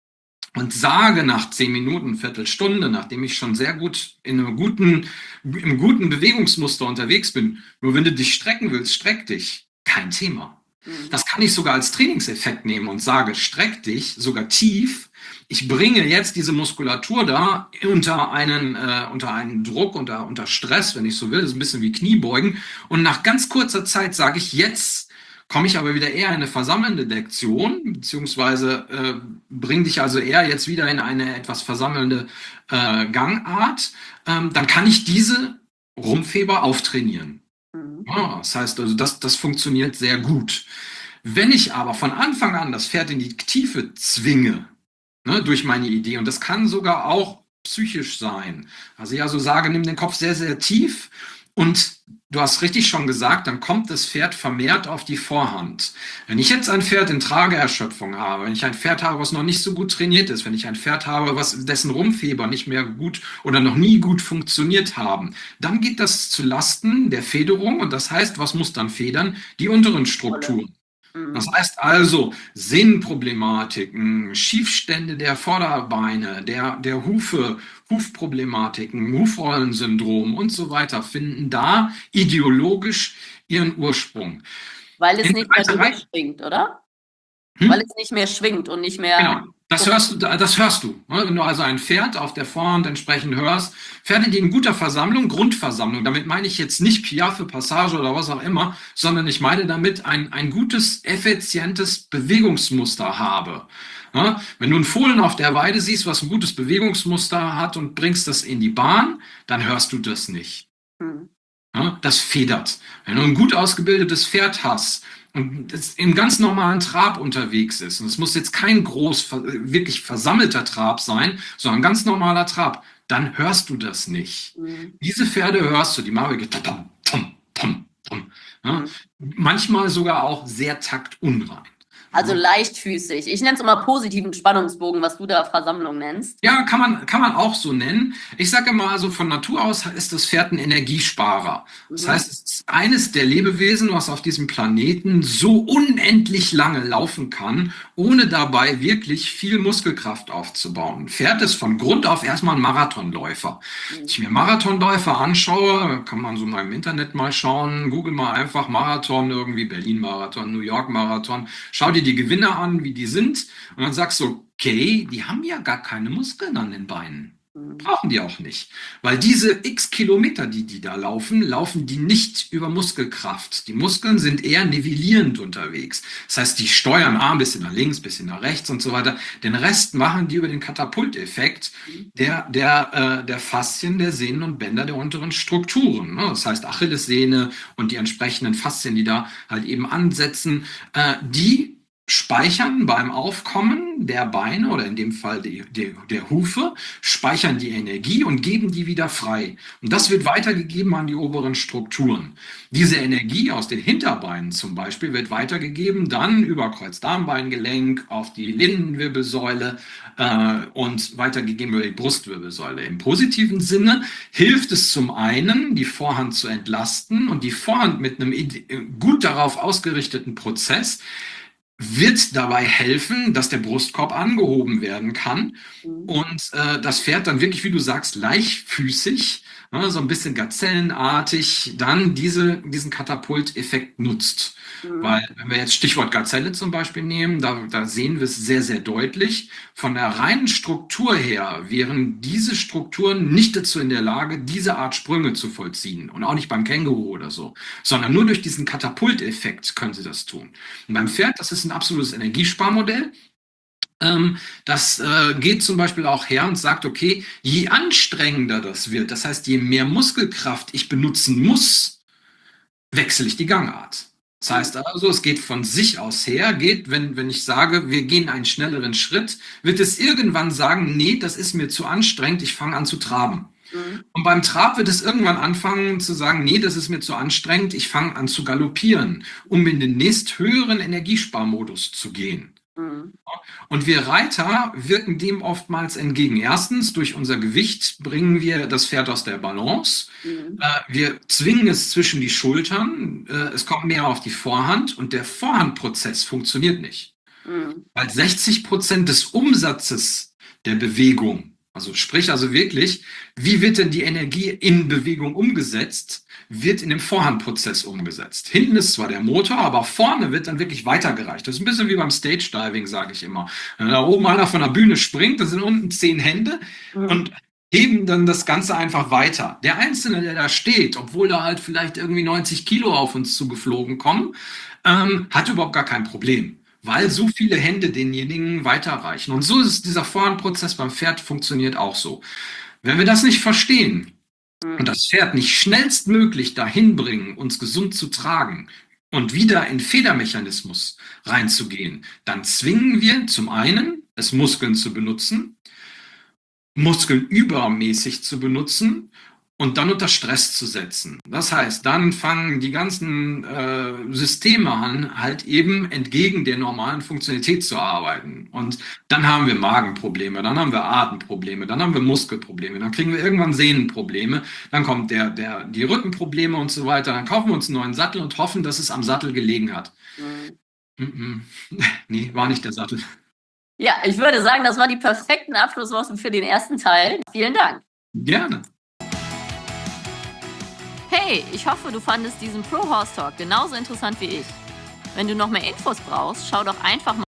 Speaker 2: und sage nach zehn Minuten, Viertelstunde, nachdem ich schon sehr gut in einem guten, im guten Bewegungsmuster unterwegs bin, nur wenn du dich strecken willst, streck dich. Kein Thema.
Speaker 1: Mhm.
Speaker 2: Das kann ich sogar als Trainingseffekt nehmen und sage, streck dich, sogar tief. Ich bringe jetzt diese Muskulatur da unter einen, äh, unter einen Druck, unter, unter Stress, wenn ich so will. Das ist ein bisschen wie Kniebeugen. Und nach ganz kurzer Zeit sage ich, jetzt komme ich aber wieder eher in eine versammelnde Lektion, beziehungsweise äh, bringe dich also eher jetzt wieder in eine etwas versammelnde äh, Gangart. Ähm, dann kann ich diese Rumpfheber auftrainieren.
Speaker 1: Mhm.
Speaker 2: Ja, das heißt also, das, das funktioniert sehr gut. Wenn ich aber von Anfang an das Pferd in die Tiefe zwinge, ne, durch meine Idee, und das kann sogar auch psychisch sein, also ich also sage, nimm den Kopf sehr, sehr tief und du hast richtig schon gesagt, dann kommt das Pferd vermehrt auf die Vorhand. Wenn ich jetzt ein Pferd in Trageerschöpfung habe, wenn ich ein Pferd habe, was noch nicht so gut trainiert ist, wenn ich ein Pferd habe, was dessen Rumpfheber nicht mehr gut oder noch nie gut funktioniert haben, dann geht das zu Lasten der Federung und das heißt, was muss dann federn? Die unteren Strukturen.
Speaker 1: Mhm.
Speaker 2: Das heißt also, Sehnenproblematiken, Schiefstände der Vorderbeine, der, der Hufe, Hufproblematiken, Hufrollensyndrom und so weiter finden da ideologisch ihren Ursprung.
Speaker 1: Weil es
Speaker 2: In
Speaker 1: nicht mehr
Speaker 2: Reiterei-
Speaker 1: durchschwingt, oder?
Speaker 2: Hm?
Speaker 1: Weil es nicht mehr schwingt und nicht mehr.
Speaker 2: Genau, das hörst du, das hörst du. ne? Wenn du also ein Pferd auf der Vorhand entsprechend hörst, Pferde, die in guter Versammlung, Grundversammlung, damit meine ich jetzt nicht Piaffe, Passage oder was auch immer, sondern ich meine damit ein, ein gutes, effizientes Bewegungsmuster habe. Ja, wenn du einen Fohlen auf der Weide siehst, was ein gutes Bewegungsmuster hat und bringst das in die Bahn, dann hörst du das nicht.
Speaker 1: Mhm.
Speaker 2: Ja, das federt. Wenn du ein gut ausgebildetes Pferd hast und es im ganz normalen Trab unterwegs ist, und es muss jetzt kein groß, ver- wirklich versammelter Trab sein, sondern ein ganz normaler Trab, dann hörst du das nicht.
Speaker 1: Mhm.
Speaker 2: Diese Pferde hörst du, die machen wirklich tom, tom, tom, tom. Ja, manchmal sogar auch sehr taktunrein.
Speaker 1: Also leichtfüßig. Ich nenne es immer positiven Spannungsbogen, was du da Versammlung nennst.
Speaker 2: Ja, kann man, kann man auch so nennen. Ich sage immer, also von Natur aus ist das Pferd ein Energiesparer. Das
Speaker 1: Mhm.
Speaker 2: heißt, es ist eines der Lebewesen, was auf diesem Planeten so unendlich lange laufen kann, ohne dabei wirklich viel Muskelkraft aufzubauen. Ein Pferd ist von Grund auf erstmal ein Marathonläufer. Wenn ich mir Marathonläufer anschaue, kann man so mal im Internet mal schauen, google mal einfach Marathon, irgendwie Berlin-Marathon, New York-Marathon, schau dir die Gewinner an, wie die sind, und dann sagst du, okay, die haben ja gar keine Muskeln an den Beinen.
Speaker 1: Mhm.
Speaker 2: Brauchen die auch nicht. Weil diese x Kilometer, die die da laufen, laufen die nicht über Muskelkraft. Die Muskeln sind eher nivellierend unterwegs. Das heißt, die steuern ah, ein bisschen nach links, ein bisschen nach rechts und so weiter. Den Rest machen die über den Katapulteffekt der, der, äh, der Faszien, der Sehnen und Bänder der unteren Strukturen. Ne? Das heißt, Achillessehne und die entsprechenden Faszien, die da halt eben ansetzen, äh, die speichern beim Aufkommen der Beine oder in dem Fall die, die, der Hufe, speichern die Energie und geben die wieder frei. Und das wird weitergegeben an die oberen Strukturen. Diese Energie aus den Hinterbeinen zum Beispiel wird weitergegeben dann über Kreuzdarmbeingelenk auf die Lendenwirbelsäule äh, und weitergegeben über die Brustwirbelsäule. Im positiven Sinne hilft es zum einen, die Vorhand zu entlasten und die Vorhand mit einem gut darauf ausgerichteten Prozess wird dabei helfen, dass der Brustkorb angehoben werden kann
Speaker 1: Mhm.
Speaker 2: und äh, das Pferd dann wirklich, wie du sagst, leichtfüßig, ne, so ein bisschen gazellenartig, dann diese, diesen Katapulteffekt nutzt.
Speaker 1: Mhm.
Speaker 2: Weil, wenn wir jetzt Stichwort Gazelle zum Beispiel nehmen, da, da sehen wir es sehr, sehr deutlich. Von der reinen Struktur her wären diese Strukturen nicht dazu in der Lage, diese Art Sprünge zu vollziehen. Und auch nicht beim Känguru oder so, sondern nur durch diesen Katapulteffekt können sie das tun. Und beim Pferd, das ist ein absolutes Energiesparmodell. Ähm, das äh, geht zum Beispiel auch her und sagt, okay, je anstrengender das wird, das heißt, je mehr Muskelkraft ich benutzen muss, wechsle ich die Gangart. Das heißt also, es geht von sich aus her, geht, wenn, wenn ich sage, wir gehen einen schnelleren Schritt, wird es irgendwann sagen, nee, das ist mir zu anstrengend, ich fange an zu traben.
Speaker 1: Mhm.
Speaker 2: Und beim Trab wird es irgendwann anfangen zu sagen, nee, das ist mir zu anstrengend, ich fange an zu galoppieren, um in den nächsthöheren Energiesparmodus zu gehen.
Speaker 1: Mhm.
Speaker 2: Und wir Reiter wirken dem oftmals entgegen. Erstens, durch unser Gewicht bringen wir das Pferd aus der Balance.
Speaker 1: Mhm.
Speaker 2: Äh, wir zwingen es zwischen die Schultern. Äh, es kommt mehr auf die Vorhand und der Vorhandprozess funktioniert nicht.
Speaker 1: Mhm.
Speaker 2: Weil sechzig Prozent des Umsatzes der Bewegung, also sprich also wirklich, wie wird denn die Energie in Bewegung umgesetzt, wird in dem Vorhandprozess umgesetzt. Hinten ist zwar der Motor, aber vorne wird dann wirklich weitergereicht. Das ist ein bisschen wie beim Stage Diving, sage ich immer. Wenn da oben einer von der Bühne springt, da sind unten zehn Hände
Speaker 1: Mhm.
Speaker 2: und heben dann das Ganze einfach weiter. Der Einzelne, der da steht, obwohl da halt vielleicht irgendwie neunzig Kilo auf uns zugeflogen kommen, ähm, hat überhaupt gar kein Problem, weil so viele Hände denjenigen weiterreichen. Und so ist dieser Vorhandprozess beim Pferd funktioniert auch so. Wenn wir das nicht verstehen und das Pferd nicht schnellstmöglich dahin bringen, uns gesund zu tragen und wieder in Federmechanismus reinzugehen, dann zwingen wir zum einen, es Muskeln zu benutzen, Muskeln übermäßig zu benutzen und dann unter Stress zu setzen. Das heißt, dann fangen die ganzen äh, Systeme an, halt eben entgegen der normalen Funktionalität zu arbeiten. Und dann haben wir Magenprobleme, dann haben wir Atemprobleme, dann haben wir Muskelprobleme, dann kriegen wir irgendwann Sehnenprobleme, dann kommt der, der, die Rückenprobleme und so weiter. Dann kaufen wir uns einen neuen Sattel und hoffen, dass es am Sattel gelegen hat.
Speaker 1: Mhm.
Speaker 2: Mm-mm. Nee, war nicht der Sattel.
Speaker 1: Ja, ich würde sagen, das war die perfekten Abschlussworte für den ersten Teil. Vielen Dank.
Speaker 2: Gerne.
Speaker 1: Hey, ich hoffe, du fandest diesen Pro Horse Talk genauso interessant wie ich. Wenn du noch mehr Infos brauchst, schau doch einfach mal